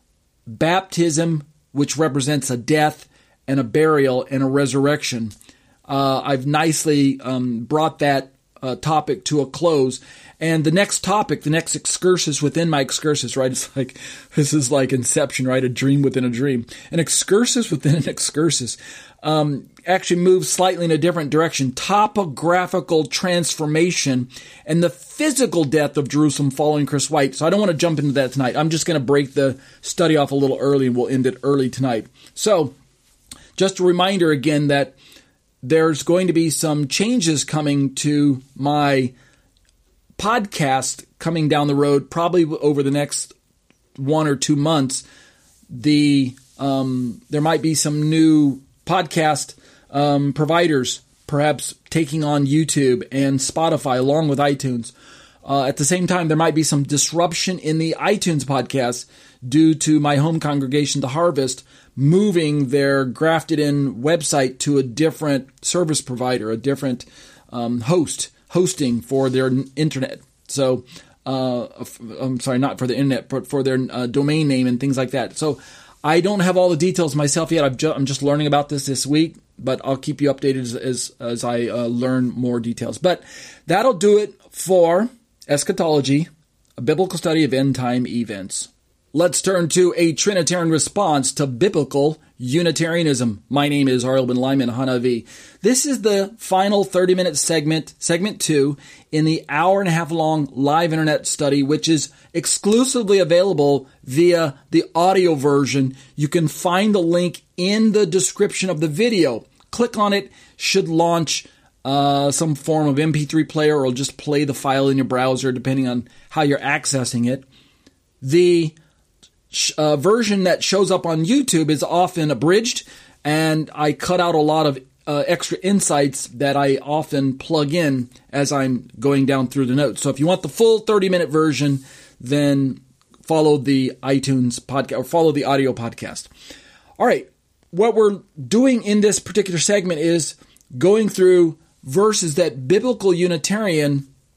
baptism, which represents a death and a burial and a resurrection. Uh, I've nicely um, brought that uh, topic to a close. And the next topic, the next excursus within my excursus, right? It's like, this is like Inception, right? A dream within a dream. An excursus within an excursus um, actually moves slightly in a different direction. Topographical transformation and the physical death of Jerusalem following Chris White. So I don't want to jump into that tonight. I'm just going to break the study off a little early and we'll end it early tonight. So just a reminder again that there's going to be some changes coming to my podcast coming down the road, probably over the next one or two months. The um, there might be some new podcast um, providers, perhaps taking on YouTube and Spotify along with iTunes. Uh, at the same time, there might be some disruption in the iTunes podcast due to my home congregation, The Harvest, moving their grafted-in website to a different service provider, a different um, host. hosting for their internet. So, uh, I'm sorry, not for the internet, but for their uh, domain name and things like that. So I don't have all the details myself yet. I've ju- I'm just learning about this this week, but I'll keep you updated as, as, as I uh, learn more details. But that'll do it for Eschatology, a biblical study of end-time events. Let's turn to a Trinitarian response to biblical Unitarianism. My name is Ariel Ben Lyman Hanavi. This is the final thirty-minute segment, segment two, in the hour and a half long live internet study, which is exclusively available via the audio version. You can find the link in the description of the video. Click on it, should launch uh, some form of M P three player or just play the file in your browser, depending on how you're accessing it. The Uh, version that shows up on YouTube is often abridged, and I cut out a lot of uh, extra insights that I often plug in as I'm going down through the notes. So if you want the full thirty-minute version, then follow the iTunes podcast or follow the audio podcast. All right, what we're doing in this particular segment is going through verses that biblical Unitarian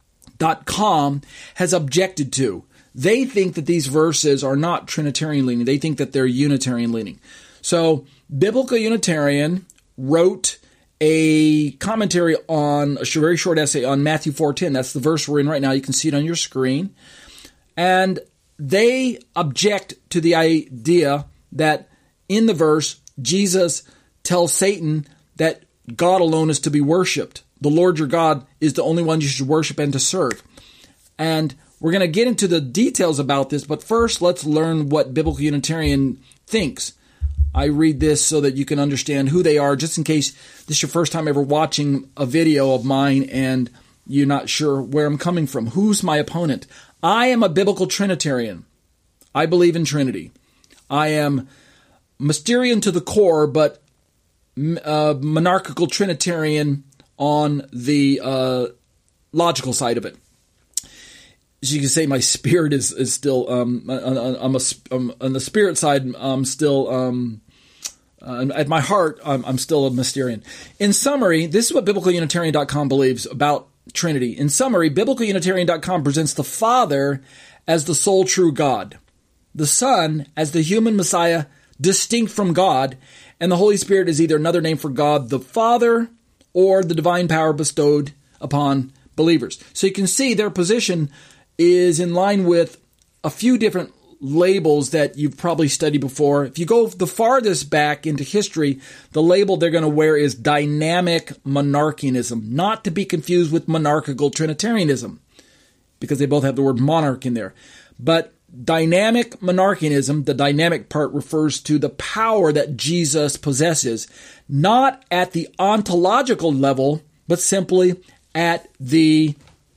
dot com has objected to. They think that these verses are not Trinitarian leaning. They think that they're Unitarian leaning. So Biblical Unitarian wrote a commentary on a very short essay on Matthew four ten. That's the verse we're in right now. You can see it on your screen. And they object to the idea that in the verse, Jesus tells Satan that God alone is to be worshipped. The Lord your God is the only one you should worship and to serve. And we're going to get into the details about this, but first let's learn what Biblical Unitarian thinks. I read this so that you can understand who they are, just in case this is your first time ever watching a video of mine and you're not sure where I'm coming from. Who's my opponent? I am a Biblical Trinitarian. I believe in Trinity. I am Mysterian to the core, but uh, monarchical Trinitarian on the uh, logical side of it. As you can say, my spirit is, is still, um, I'm a, I'm, on the spirit side, I'm still, um, uh, at my heart, I'm, I'm still a Mysterian. In summary, this is what Biblical Unitarian dot com believes about Trinity. In summary, Biblical Unitarian dot com presents the Father as the sole true God, the Son as the human Messiah distinct from God, and the Holy Spirit is either another name for God the Father or the divine power bestowed upon believers. So you can see their position is in line with a few different labels that you've probably studied before. If you go the farthest back into history, the label they're going to wear is dynamic monarchianism, not to be confused with monarchical Trinitarianism, because they both have the word monarch in there. But dynamic monarchianism, the dynamic part refers to the power that Jesus possesses, not at the ontological level, but simply at the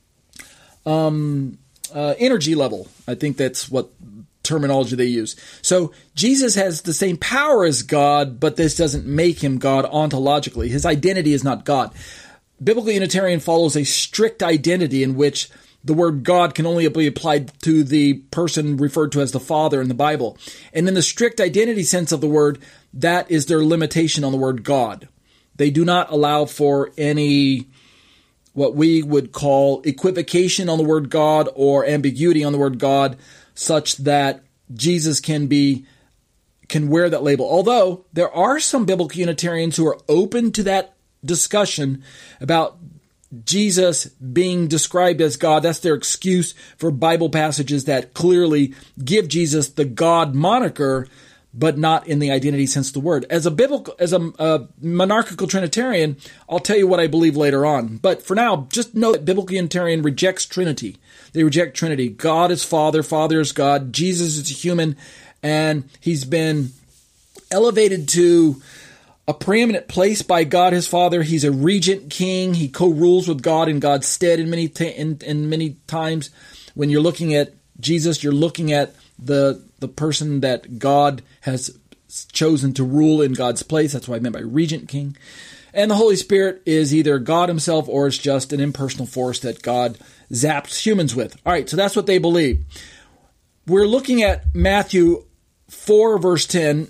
um, uh, energy level. I think that's what terminology they use. So Jesus has the same power as God, but this doesn't make him God ontologically. His identity is not God. Biblical Unitarian follows a strict identity in which the word God can only be applied to the person referred to as the Father in the Bible. And in the strict identity sense of the word, that is their limitation on the word God. They do not allow for any what we would call equivocation on the word God or ambiguity on the word God, such that Jesus can be can wear that label. Although there are some Biblical Unitarians who are open to that discussion about Jesus being described as God. That's their excuse for Bible passages that clearly give Jesus the God moniker, but not in the identity sense of the word. As a biblical, as a, a monarchical Trinitarian, I'll tell you what I believe later on. But for now, just know that Biblical Unitarian rejects Trinity. They reject Trinity. God is Father, Father is God, Jesus is a human, and he's been elevated to a preeminent place by God his Father. He's a regent king. He co-rules with God in God's stead in many t- in, in many times. When you're looking at Jesus, you're looking at the the person that God has chosen to rule in God's place. That's what I meant by regent king. And the Holy Spirit is either God himself or it's just an impersonal force that God zaps humans with. All right, so that's what they believe. We're looking at Matthew four, verse ten.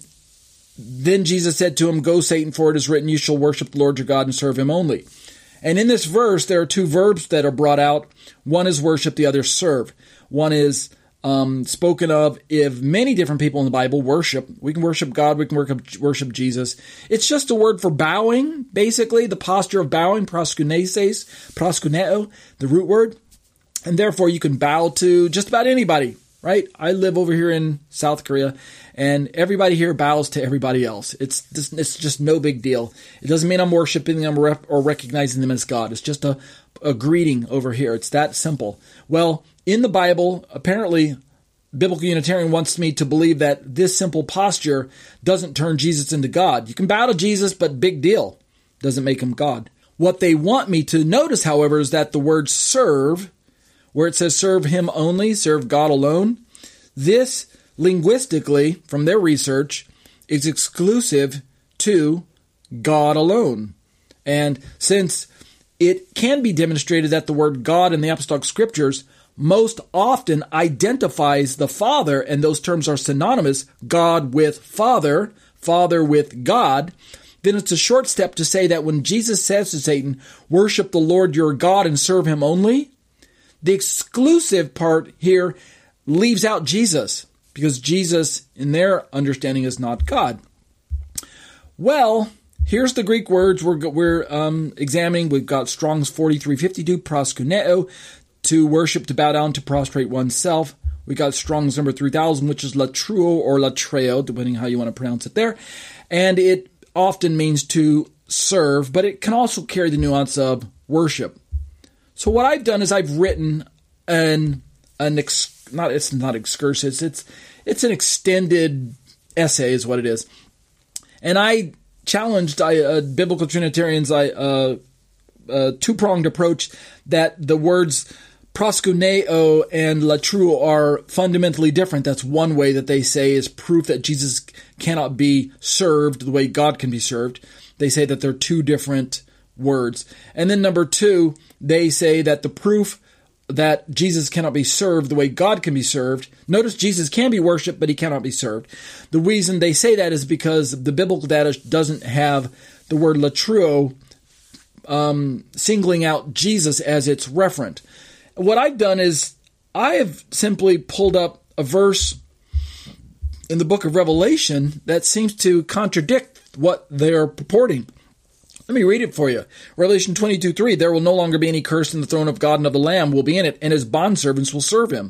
Then Jesus said to him, "Go, Satan, for it is written, you shall worship the Lord your God and serve him only." And in this verse, there are two verbs that are brought out. One is worship, the other serve. One is um, spoken of if many different people in the Bible worship. We can worship God, we can worship, worship Jesus. It's just a word for bowing, basically, the posture of bowing, proskuneses, proskuneo, the root word. And therefore, you can bow to just about anybody. Right? I live over here in South Korea, and everybody here bows to everybody else. It's just, it's just no big deal. It doesn't mean I'm worshiping them or recognizing them as God. It's just a, a greeting over here. It's that simple. Well, in the Bible, apparently, Biblical Unitarian wants me to believe that this simple posture doesn't turn Jesus into God. You can bow to Jesus, but big deal. Doesn't make him God. What they want me to notice, however, is that the word serve, where it says serve him only, serve God alone, this linguistically, from their research, is exclusive to God alone. And since it can be demonstrated that the word God in the Apostolic Scriptures most often identifies the Father, and those terms are synonymous, God with Father, Father with God, then it's a short step to say that when Jesus says to Satan, worship the Lord your God and serve him only, The exclusive part here leaves out Jesus, because Jesus, in their understanding, is not God. Well, here's the Greek words we're, we're um, examining. We've got Strong's forty-three fifty-two, proskuneo, to worship, to bow down, to prostrate oneself. We got Strong's number three thousand, which is latruo or latreo, depending how you want to pronounce it there. And it often means to serve, but it can also carry the nuance of worship. So what I've done is I've written an an ex, not it's not excursus, it's it's an extended essay is what it is. And I challenged I, uh, biblical Trinitarians I uh, a two-pronged approach that the words proskuneo and latruo are fundamentally different. That's one way that they say is proof that Jesus cannot be served the way God can be served. They say that they're two different words. And then number two, they say that the proof that Jesus cannot be served the way God can be served. Notice Jesus can be worshipped, but he cannot be served. The reason they say that is because the biblical data doesn't have the word latruo um, singling out Jesus as its referent. What I've done is I have simply pulled up a verse in the book of Revelation that seems to contradict what they're purporting. Let me read it for you. Revelation twenty-two three, there will no longer be any curse, and the throne of God and of the Lamb will be in it, and his bondservants will serve him.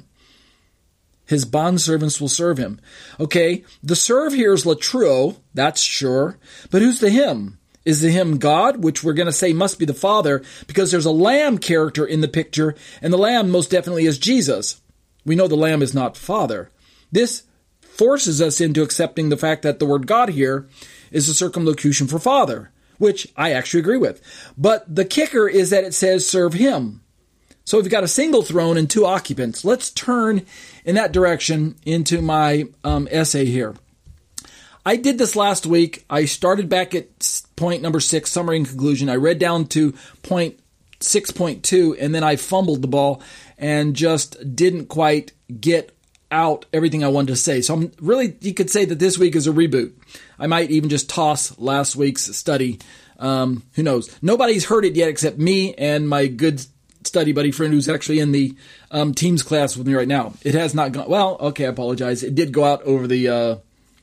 His bondservants will serve him. Okay, the serve here is latruo, that's sure, but who's the him? Is the him God, which we're going to say must be the Father, because there's a Lamb character in the picture, and the Lamb most definitely is Jesus. We know the Lamb is not Father. This forces us into accepting the fact that the word God here is a circumlocution for Father, which I actually agree with. But the kicker is that it says serve him. So we've got a single throne and two occupants. Let's turn in that direction into my um, essay here. I did this last week. I started back at point number six, summary and conclusion. I read down to point six point two, and then I fumbled the ball and just didn't quite get out everything I wanted to say. So I'm really, you could say that this week is a reboot. I might even just toss last week's study. Um, who knows? Nobody's heard it yet except me and my good study buddy friend who's actually in the um, Teams class with me right now. It has not gone, well, okay, I apologize. It did go out over the uh,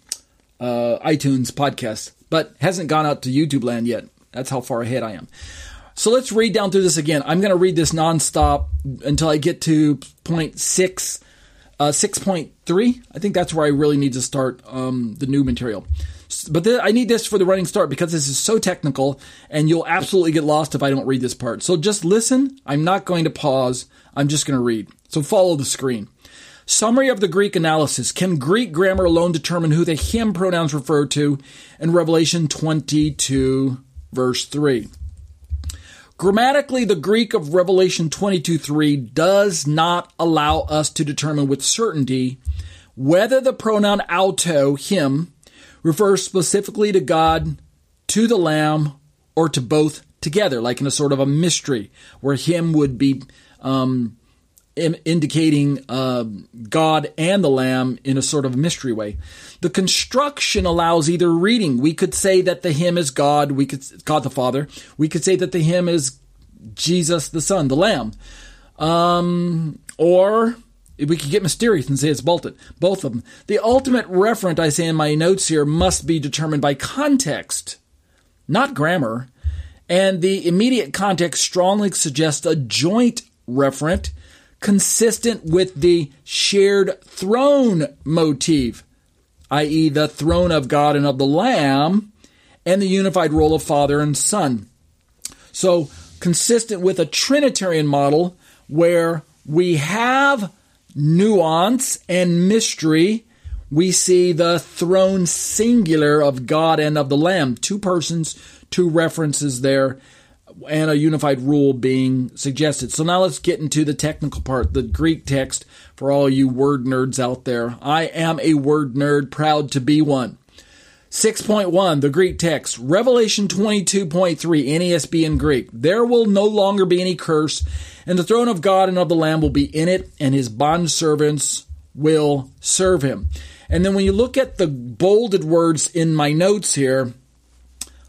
uh, iTunes podcast, but hasn't gone out to YouTube land yet. That's how far ahead I am. So let's read down through this again. I'm going to read this nonstop until I get to point six. Uh, six point three, I think that's where I really need to start um, the new material. But th- I need this for the running start because this is so technical and you'll absolutely get lost if I don't read this part. So just listen. I'm not going to pause. I'm just going to read. So follow the screen. Summary of the Greek analysis. Can Greek grammar alone determine who the him pronouns refer to in Revelation twenty-two, verse three? Grammatically, the Greek of Revelation twenty-two three does not allow us to determine with certainty whether the pronoun auto, him, refers specifically to God, to the Lamb, or to both together, like in a sort of a mystery, where him would be um, in, indicating uh, God and the Lamb in a sort of mystery way. The construction allows either reading. We could say that the him is God, we could God the Father. We could say that the him is Jesus the Son, the Lamb. Um, or we could get mysterious and say it's both of them. The ultimate referent, I say in my notes here, must be determined by context, not grammar. And the immediate context strongly suggests a joint referent consistent with the shared throne motif, that is the throne of God and of the Lamb, and the unified role of Father and Son. So, consistent with a Trinitarian model where we have nuance and mystery, we see the throne singular of God and of the Lamb. Two persons, two references there, and a unified rule being suggested. So now let's get into the technical part, the Greek text for all you word nerds out there. I am a word nerd, proud to be one. six point one, the Greek text, Revelation twenty-two point three, N A S B in Greek. There will no longer be any curse, and the throne of God and of the Lamb will be in it, and his bondservants will serve him. And then when you look at the bolded words in my notes here,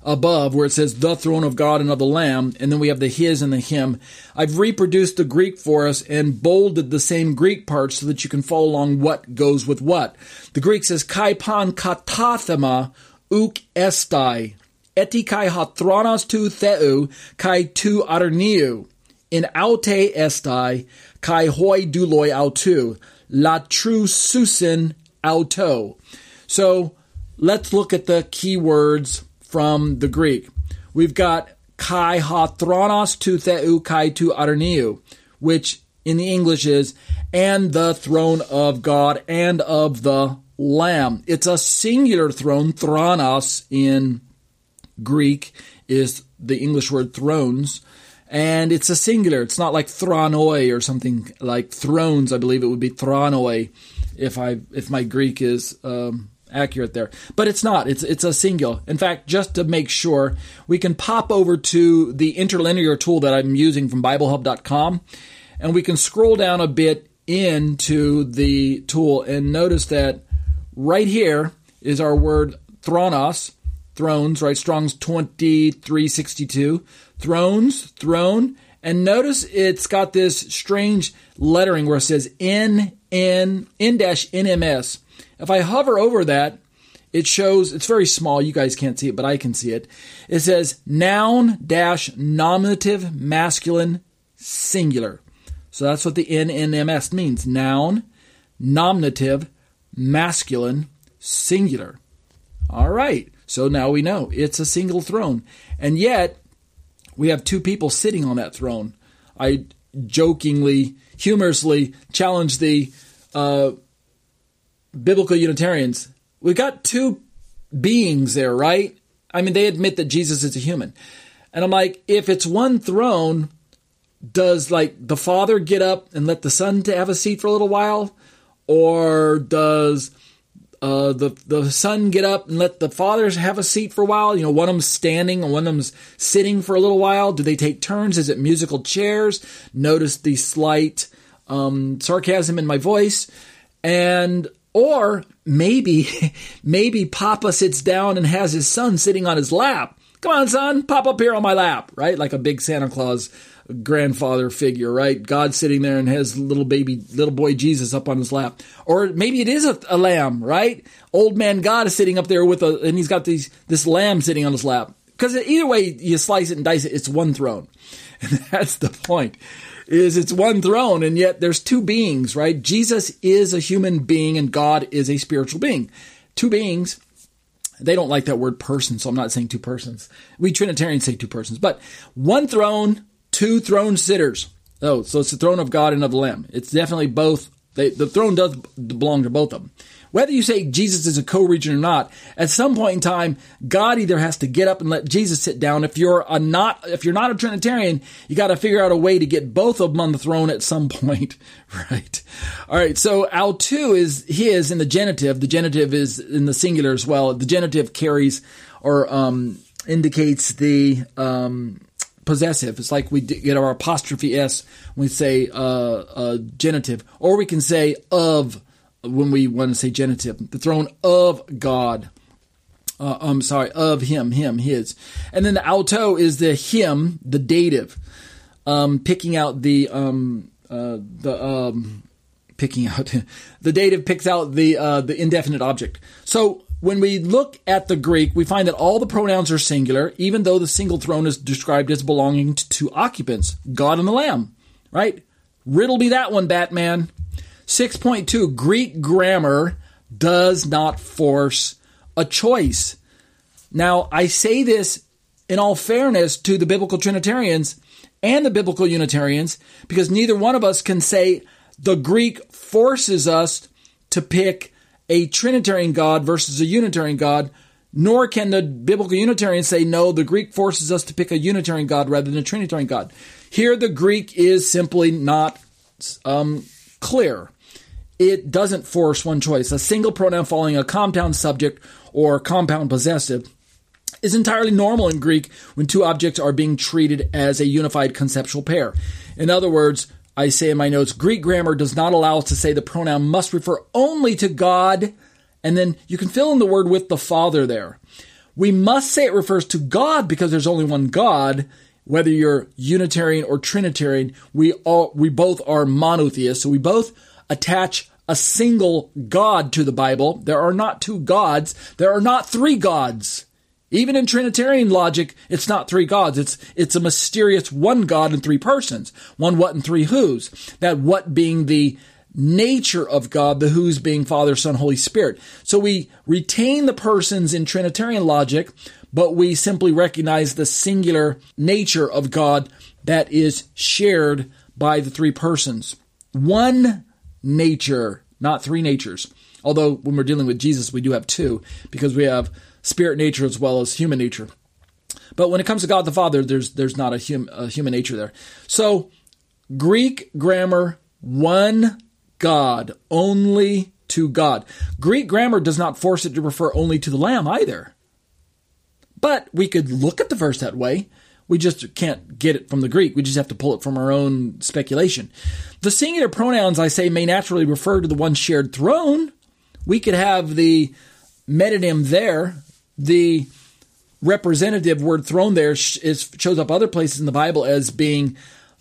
above where it says the throne of God and of the Lamb, and then we have the his and the him. I've reproduced the Greek for us and bolded the same Greek parts so that you can follow along what goes with what. The Greek says, kai pan katathema uk estai, eti kai hathronos tu theu, kai tu arniu, in aute estai, kai hoi duloi autu, la tru susin auto. So let's look at the key words from the Greek. We've got kai ha thronos tu theu kai tu arniu, which in the English is, and the throne of God and of the Lamb. It's a singular throne. Thronos in Greek is the English word thrones, and it's a singular. It's not like thronoi or something like thrones. I believe it would be thronoi if I if my Greek is um, accurate there. But it's not. It's it's a singular. In fact, just to make sure, we can pop over to the interlinear tool that I'm using from Bible Hub dot com, and we can scroll down a bit into the tool and notice that right here is our word thronos, thrones, right? Strong's twenty-three sixty-two. Thrones, throne. And notice it's got this strange lettering where it says N, N, N-N M S. If I hover over that, it shows, it's very small. You guys can't see it, but I can see it. It says noun dash nominative masculine singular. So that's what the N N M S means. Noun, nominative, masculine, singular. All right. So now we know it's a single throne. And yet, we have two people sitting on that throne. I jokingly, humorously challenge the uh, biblical Unitarians. We've got two beings there, right? I mean, they admit that Jesus is a human. And I'm like, if it's one throne, does like the Father get up and let the Son to have a seat for a little while? Or does uh, the the Son get up and let the Father have a seat for a while? You know, one of them's standing and one of them's sitting for a little while. Do they take turns? Is it musical chairs? Notice the slight um, sarcasm in my voice. And or maybe maybe Papa sits down and has his son sitting on his lap. Come on, son, pop up here on my lap, right? Like a big Santa Claus grandfather figure, right? God sitting there and has little baby, little boy Jesus up on his lap. Or maybe it is a, a lamb, right? Old man God is sitting up there with a, and he's got these this lamb sitting on his lap. Because either way you slice it and dice it, it's one throne. And that's the point, is it's one throne, and yet there's two beings, right? Jesus is a human being and God is a spiritual being. Two beings. They don't like that word person, so I'm not saying two persons. We Trinitarians say two persons. But one throne, two throne sitters. Oh, so it's the throne of God and of the Lamb. It's definitely both. They, the throne does belong to both of them. Whether you say Jesus is a co-regent or not, at some point in time, God either has to get up and let Jesus sit down. If you're a not, if you're not a Trinitarian, you got to figure out a way to get both of them on the throne at some point, right? All right. So autu is his in the genitive. The genitive is in the singular as well. The genitive carries or um, indicates the um, possessive. It's like we get our apostrophe s when we say uh, uh, genitive, or we can say of. When we want to say genitive, the throne of God. Uh, I'm sorry, of him, him, his. And then the auto is the him, the dative, um, picking out the, um, uh, the, um, picking out, the dative picks out the, uh, the indefinite object. So when we look at the Greek, we find that all the pronouns are singular, even though the single throne is described as belonging to two occupants, God and the Lamb, right? Riddle me that one, Batman. six point two, Greek grammar does not force a choice. Now, I say this in all fairness to the biblical Trinitarians and the biblical Unitarians, because neither one of us can say the Greek forces us to pick a Trinitarian God versus a Unitarian God, nor can the biblical Unitarians say, no, the Greek forces us to pick a Unitarian God rather than a Trinitarian God. Here, the Greek is simply not um, clear. It doesn't force one choice. A single pronoun following a compound subject or compound possessive is entirely normal in Greek when two objects are being treated as a unified conceptual pair. In other words, I say in my notes, Greek grammar does not allow us to say the pronoun must refer only to God, and then you can fill in the word with the Father there. We must say it refers to God because there's only one God. Whether you're Unitarian or Trinitarian, we all we both are monotheists. So we both attach a single God to the Bible. There are not two gods. There are not three gods. Even in Trinitarian logic, it's not three gods. It's it's a mysterious one God in three persons. One what and three whos. That what being the nature of God, the who's being Father, Son, Holy Spirit. So we retain the persons in Trinitarian logic, but we simply recognize the singular nature of God that is shared by the three persons. One nature, not three natures. Although when we're dealing with Jesus, we do have two, because we have spirit nature as well as human nature. But when it comes to God the Father, there's there's not a, hum, a human nature there. So Greek grammar, one God, only to God. Greek grammar does not force it to refer only to the Lamb either. But we could look at the verse that way. We just can't get it from the Greek. We just have to pull it from our own speculation. The singular pronouns, I say, may naturally refer to the one shared throne. We could have the metonym there. The representative word throne there is, shows up other places in the Bible as being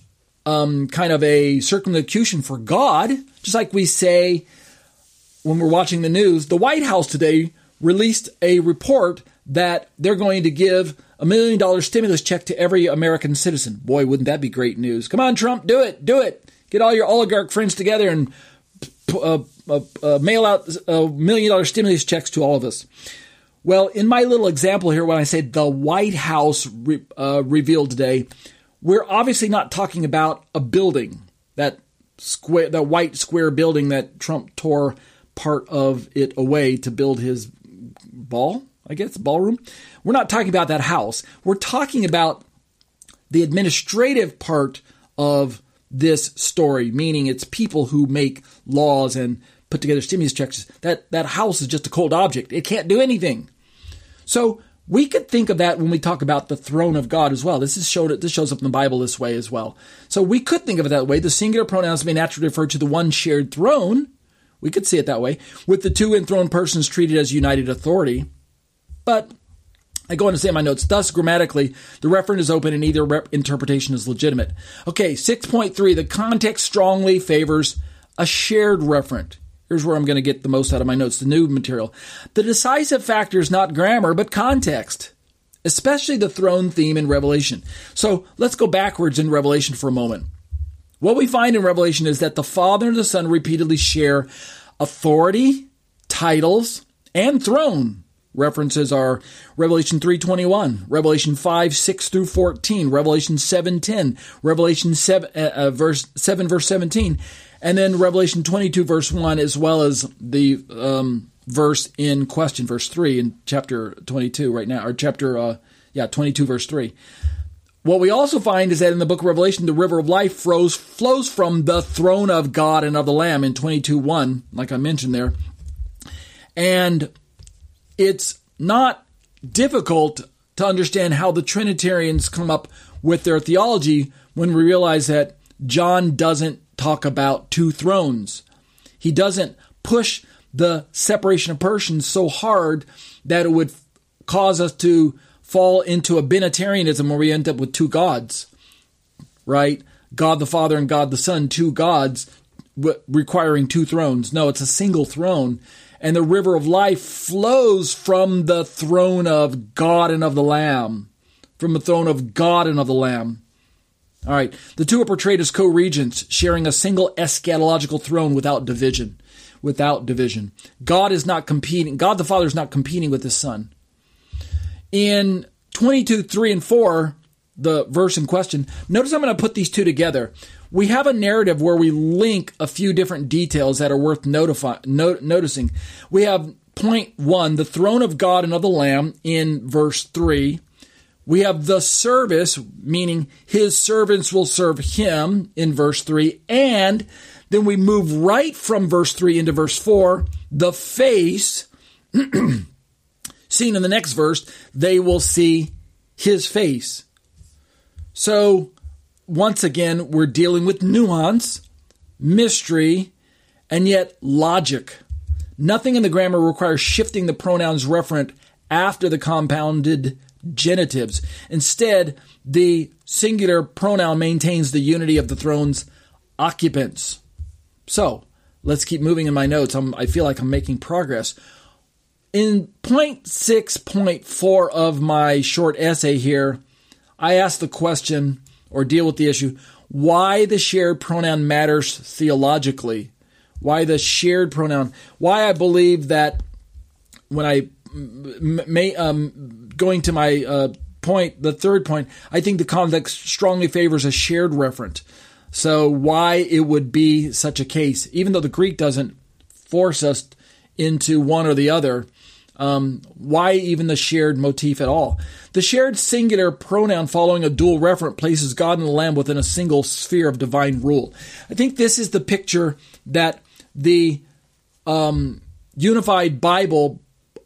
um, kind of a circumlocution for God. Just like we say when we're watching the news, the White House today released a report that they're going to give a million dollar stimulus check to every American citizen. Boy, wouldn't that be great news? Come on, Trump, do it, do it. Get all your oligarch friends together and uh, uh, uh, mail out a million dollar stimulus checks to all of us. Well, in my little example here, when I say the White House re- uh, revealed today, we're obviously not talking about a building, that square, that white square building that Trump tore part of it away to build his ball, I guess, ballroom. We're not talking about that house. We're talking about the administrative part of this story, meaning it's people who make laws and put together stimulus checks. That, that house is just a cold object. It can't do anything. So we could think of that when we talk about the throne of God as well. This is showed. This shows up in the Bible this way as well. So we could think of it that way. The singular pronouns may naturally refer to the one shared throne. We could see it that way, with the two enthroned persons treated as united authority. But I go on to say in my notes, thus grammatically, the referent is open and either rep- interpretation is legitimate. Okay, six point three, the context strongly favors a shared referent. Here's where I'm going to get the most out of my notes, the new material. The decisive factor is not grammar, but context, especially the throne theme in Revelation. So let's go backwards in Revelation for a moment. What we find in Revelation is that the Father and the Son repeatedly share authority, titles, and throne. References are Revelation three twenty-one, Revelation five, six through fourteen, Revelation seven ten, Revelation seven, uh, verse seven, verse seventeen, and then Revelation twenty-two, verse one, as well as the um, verse in question, verse three in chapter twenty-two right now, or chapter, uh, yeah, twenty-two, verse three. What we also find is that in the book of Revelation, the river of life flows, flows from the throne of God and of the Lamb in twenty-two one, like I mentioned there. And it's not difficult to understand how the Trinitarians come up with their theology when we realize that John doesn't talk about two thrones. He doesn't push the separation of persons so hard that it would cause us to fall into a binitarianism where we end up with two gods, right? God the Father and God the Son, two gods requiring two thrones. No, it's a single throne. And the river of life flows from the throne of God and of the Lamb. From the throne of God and of the Lamb. All right. The two are portrayed as co-regents, sharing a single eschatological throne without division. Without division. God is not competing. God the Father is not competing with his Son. In twenty-two, three and four, the verse in question, notice I'm going to put these two together. We have a narrative where we link a few different details that are worth notify, no, noticing. We have point one, the throne of God and of the Lamb in verse three. We have the service, meaning his servants will serve him in verse three. And then we move right from verse three into verse four, the face, seen in the next verse, they will see his face. So, once again, we're dealing with nuance, mystery, and yet logic. Nothing in the grammar requires shifting the pronouns referent after the compounded genitives. Instead, the singular pronoun maintains the unity of the throne's occupants. So, let's keep moving in my notes. I'm, I feel like I'm making progress. In point six point four of my short essay here, I ask the question, or deal with the issue, why the shared pronoun matters theologically. Why the shared pronoun. Why I believe that when I may, um, going to my uh, point, the third point, I think the context strongly favors a shared referent. So why it would be such a case, even though the Greek doesn't force us into one or the other, um, why even the shared motif at all? The shared singular pronoun following a dual referent places God and the Lamb within a single sphere of divine rule. I think this is the picture that the um, unified Bible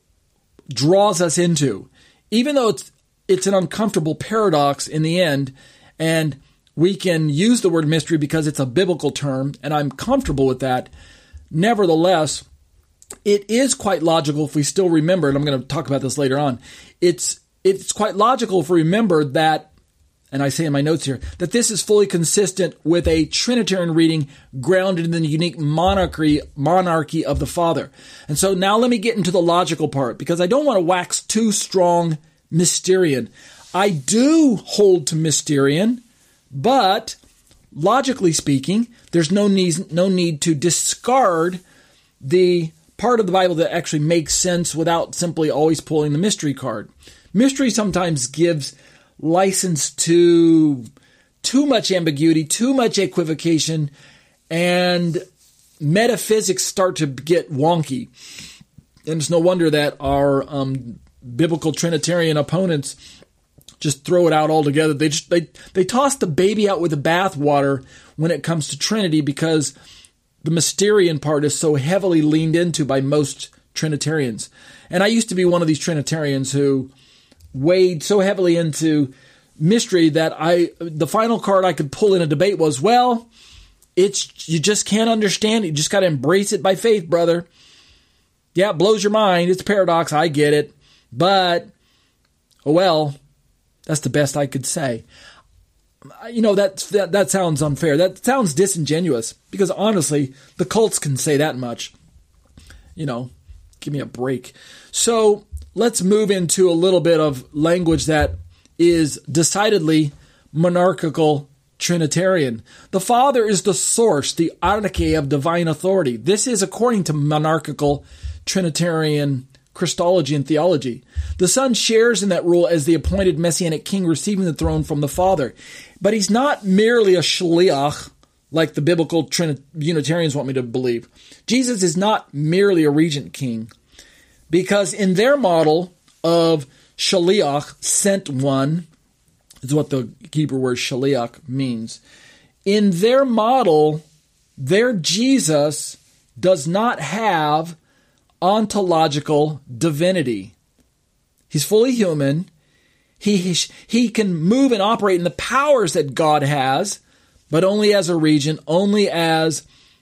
draws us into. Even though it's it's an uncomfortable paradox in the end, and we can use the word mystery because it's a biblical term, and I'm comfortable with that. Nevertheless, it is quite logical if we still remember, and I'm going to talk about this later on, it's it's quite logical if we remember that, and I say in my notes here, that this is fully consistent with a Trinitarian reading grounded in the unique monarchy monarchy of the Father. And so now let me get into the logical part, because I don't want to wax too strong Mysterian. I do hold to Mysterian, but logically speaking, there's no need, no need to discard the part of the Bible that actually makes sense without simply always pulling the mystery card. Mystery sometimes gives license to too much ambiguity, too much equivocation, and metaphysics start to get wonky. And it's no wonder that our um, biblical Trinitarian opponents just throw it out altogether. They just they they toss the baby out with the bathwater when it comes to Trinity, because the Mysterian part is so heavily leaned into by most Trinitarians. And I used to be one of these Trinitarians who weighed so heavily into mystery that I the final card I could pull in a debate was, well, it's you just can't understand it. You just got to embrace it by faith, brother. Yeah, it blows your mind. It's a paradox. I get it. But, oh well, that's the best I could say. You know, that, that that sounds unfair. That sounds disingenuous, because honestly, the cults can say that much. You know, give me a break. So let's move into a little bit of language that is decidedly monarchical Trinitarian. The Father is the source, the arche of divine authority. This is according to monarchical Trinitarian Christology and theology. The Son shares in that rule as the appointed Messianic King receiving the throne from the Father. But he's not merely a shaliach, like the biblical Trinit- Unitarians want me to believe. Jesus is not merely a regent king, because in their model of shaliach, sent one, is what the Hebrew word shaliach means. In their model, their Jesus does not have ontological divinity. He's fully human. He, he, he can move and operate in the powers that God has, but only as a regent, only as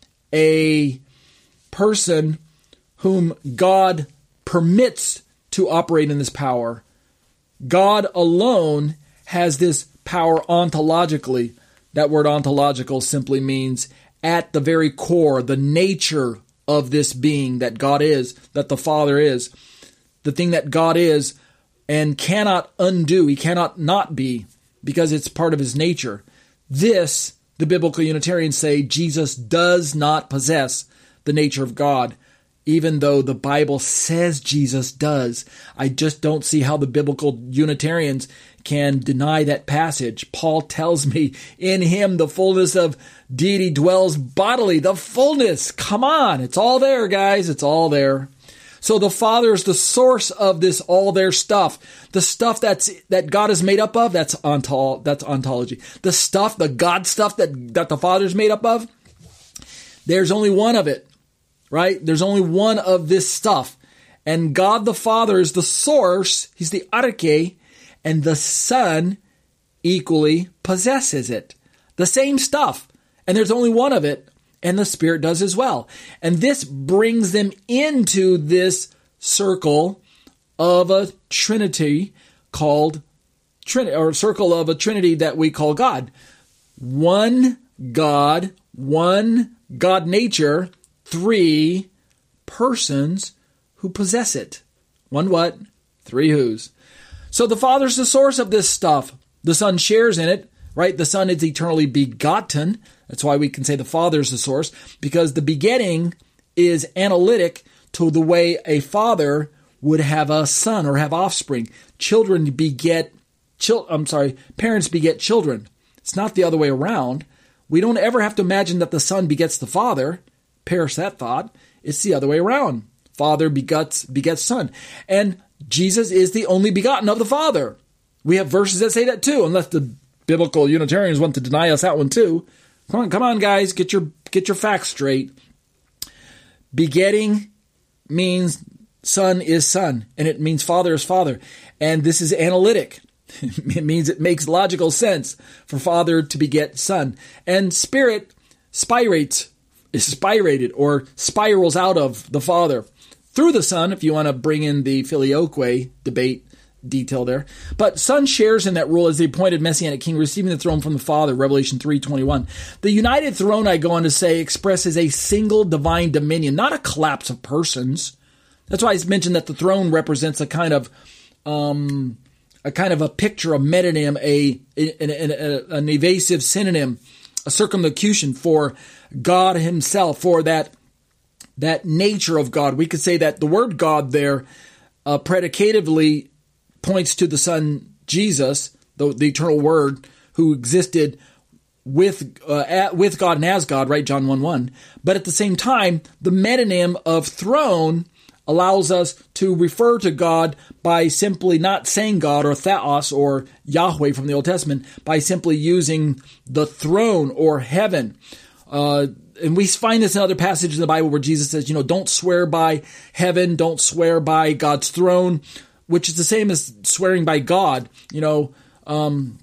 a person whom God permits to operate in this power. God alone has this power ontologically. That word ontological simply means at the very core, the nature of this being that God is, that the Father is, the thing that God is and cannot undo. He cannot not be, because it's part of his nature. This, the biblical Unitarians say, Jesus does not possess the nature of God, even though the Bible says Jesus does. I just don't see how the biblical Unitarians can deny that passage. Paul tells me, in him the fullness of deity dwells bodily. The fullness, come on, it's all there, guys, it's all there. So the Father is the source of this all there stuff. The stuff that's that God is made up of, that's ontol that's ontology. The stuff, the God stuff that, that the Father's made up of, there's only one of it, right? There's only one of this stuff. And God the Father is the source, he's the arche, and the Son equally possesses it. The same stuff. And there's only one of it. And the Spirit does as well. And this brings them into this circle of a trinity called Trinity, or a circle of a trinity that we call God. One God, one God nature, three persons who possess it. One what? Three who's. So the Father's the source of this stuff. The Son shares in it, right? The Son is eternally begotten. That's why we can say the Father's the source, because the begetting is analytic to the way a father would have a son or have offspring. Children beget, chil- I'm sorry, parents beget children. It's not the other way around. We don't ever have to imagine that the Son begets the Father. Perish that thought. It's the other way around. Father begets, begets Son. And Jesus is the only begotten of the Father. We have verses that say that too, unless the biblical Unitarians want to deny us that one too. Come on, come on, guys, get your get your facts straight. Begetting means Son is Son, and it means Father is Father. And this is analytic. It means it makes logical sense for Father to beget Son. And Spirit spirates, is spirated, or spirals out of the Father through the Son, if you want to bring in the filioque debate detail there. But Son shares in that role as the appointed Messianic King, receiving the throne from the Father, Revelation three twenty-one. The united throne, I go on to say, expresses a single divine dominion, not a collapse of persons. That's why I mentioned that the throne represents a kind of um, a kind of a picture, a metonym, a, an, an, an evasive synonym, a circumlocution for God himself, for that that nature of God. We could say that the word God there uh, predicatively points to the Son Jesus, the, the eternal Word, who existed with uh, at, with God and as God, right? John one one. But at the same time, the metonym of throne allows us to refer to God by simply not saying God or Theos or Yahweh from the Old Testament, by simply using the throne or heaven. Uh, and we find this in other passages in the Bible where Jesus says, you know, don't swear by heaven, don't swear by God's throne, which is the same as swearing by God. You know, um,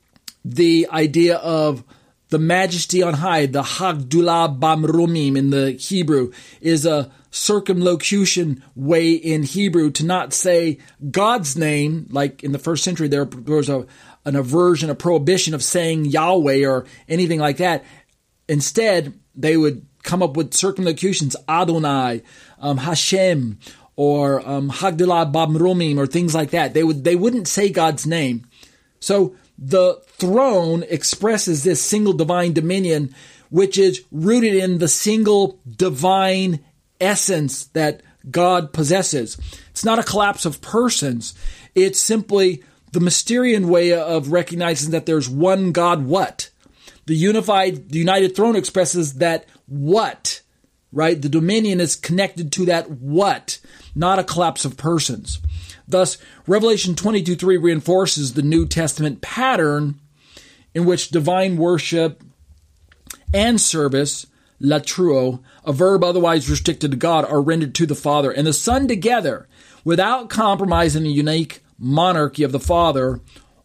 the idea of the majesty on high, the Hagdulah Bamrumim in the Hebrew, is a circumlocution way in Hebrew to not say God's name. Like in the first century, there, there was a, an aversion, a prohibition of saying Yahweh or anything like that. Instead, they would come up with circumlocutions, Adonai, um, Hashem, or um, Hagdulah Bamrumim, or things like that. They would they wouldn't say God's name. So the throne expresses this single divine dominion, which is rooted in the single divine essence that God possesses. It's not a collapse of persons. It's simply the Mysterian way of recognizing that there's one God what. The unified, the united throne expresses that what, right? The dominion is connected to that what, not a collapse of persons. Thus, Revelation twenty-two three reinforces the New Testament pattern in which divine worship and service, latruo, a verb otherwise restricted to God, are rendered to the Father and the Son together without compromising the unique monarchy of the Father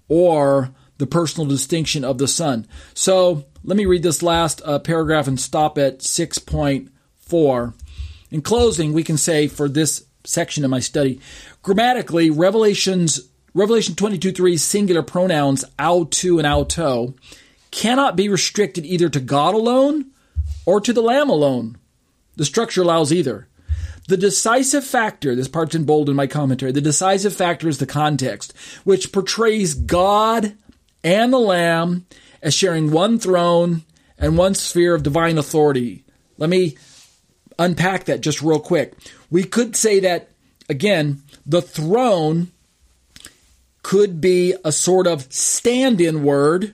or the personal distinction of the Son. So let me read this last uh, paragraph and stop at six point four. In closing, we can say for this section of my study, grammatically, Revelation's Revelation twenty-two three's singular pronouns autou and auto cannot be restricted either to God alone or to the Lamb alone. The structure allows either. The decisive factor, this part's in bold in my commentary, the decisive factor is the context, which portrays God and the Lamb as sharing one throne and one sphere of divine authority. Let me unpack that just real quick. We could say that, again, the throne could be a sort of stand-in word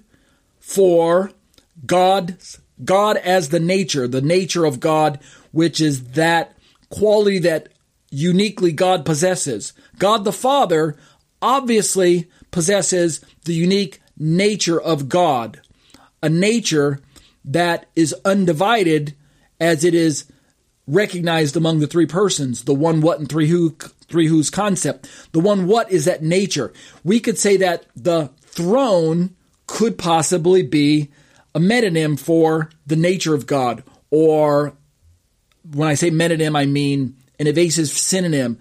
for God, God as the nature, the nature of God, which is that quality that uniquely God possesses. God the Father obviously possesses the unique nature of God, a nature that is undivided as it is recognized among the three persons, the one what and three who, three who's concept. The one what is that nature. We could say that the throne could possibly be a metonym for the nature of God, or when I say metonym, I mean an evasive synonym,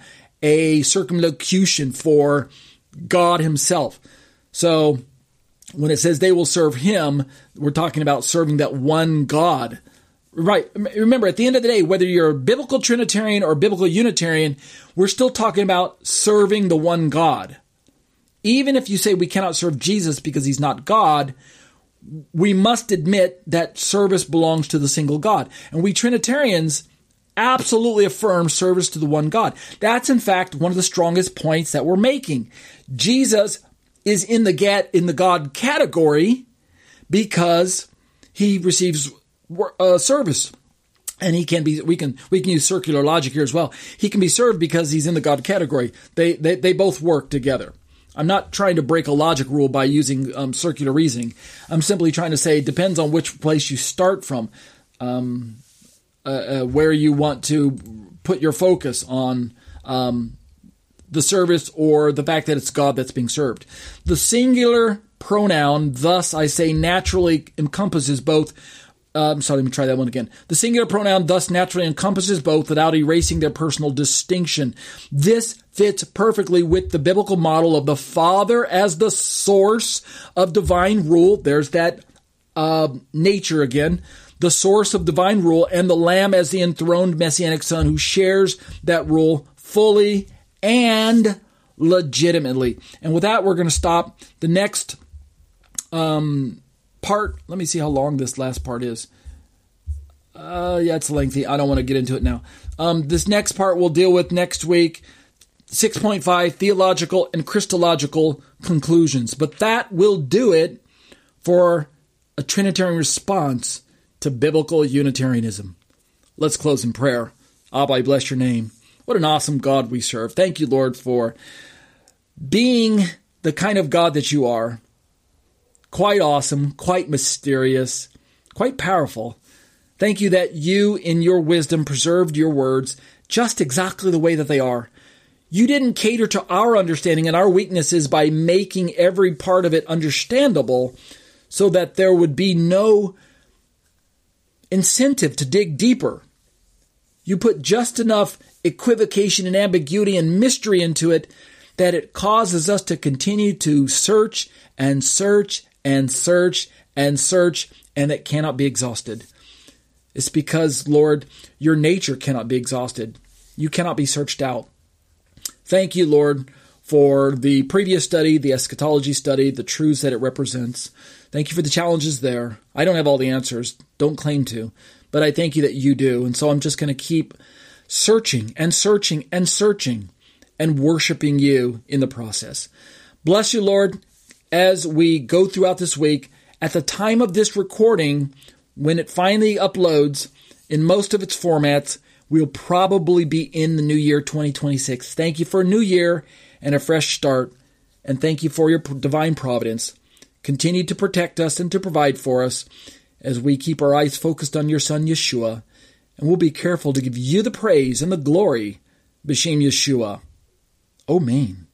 a circumlocution for God himself. So when it says they will serve him, we're talking about serving that one God. Right. Remember, at the end of the day, whether you're a biblical Trinitarian or a biblical Unitarian, we're still talking about serving the one God. Even if you say we cannot serve Jesus because he's not God, we must admit that service belongs to the single God. And we Trinitarians absolutely affirm service to the one God. That's, in fact, one of the strongest points that we're making. Jesus is in the get in the God category because he receives uh, service. And he can be, we can, we can use circular logic here as well. He can be served because he's in the God category. They, they, they both work together. I'm not trying to break a logic rule by using um, circular reasoning. I'm simply trying to say it depends on which place you start from, um, uh, uh, where you want to put your focus on um, the service or the fact that it's God that's being served. The singular pronoun, thus I say, naturally encompasses both. Uh, I'm sorry, let me try that one again. The singular pronoun thus naturally encompasses both without erasing their personal distinction. This fits perfectly with the biblical model of the Father as the source of divine rule. There's that uh, nature again. The source of divine rule, and the Lamb as the enthroned Messianic Son who shares that rule fully and legitimately. And with that, we're going to stop. The next um part, let me see how long this last part is. Uh, yeah, it's lengthy. I don't want to get into it now. Um, this next part we'll deal with next week. six point five, theological and Christological conclusions. But that will do it for a Trinitarian response to biblical Unitarianism. Let's close in prayer. Abba, I bless your name. What an awesome God we serve. Thank you, Lord, for being the kind of God that you are. Quite awesome, quite mysterious, quite powerful. Thank you that you, in your wisdom, preserved your words just exactly the way that they are. You didn't cater to our understanding and our weaknesses by making every part of it understandable so that there would be no incentive to dig deeper. You put just enough equivocation and ambiguity and mystery into it that it causes us to continue to search and search and search and search, and it cannot be exhausted. It's because, Lord, your nature cannot be exhausted. You cannot be searched out. Thank you, Lord, for the previous study, the eschatology study, the truths that it represents. Thank you for the challenges there. I don't have all the answers. Don't claim to. But I thank you that you do. And so I'm just going to keep searching and searching and searching and worshiping you in the process. Bless you, Lord, as we go throughout this week. At the time of this recording, when it finally uploads in most of its formats, we'll probably be in the new year twenty twenty-six. Thank you for a new year and a fresh start. And thank you for your divine providence. Continue to protect us and to provide for us as we keep our eyes focused on your Son, Yeshua. And we'll be careful to give you the praise and the glory. B'Shem Yeshua. Amen.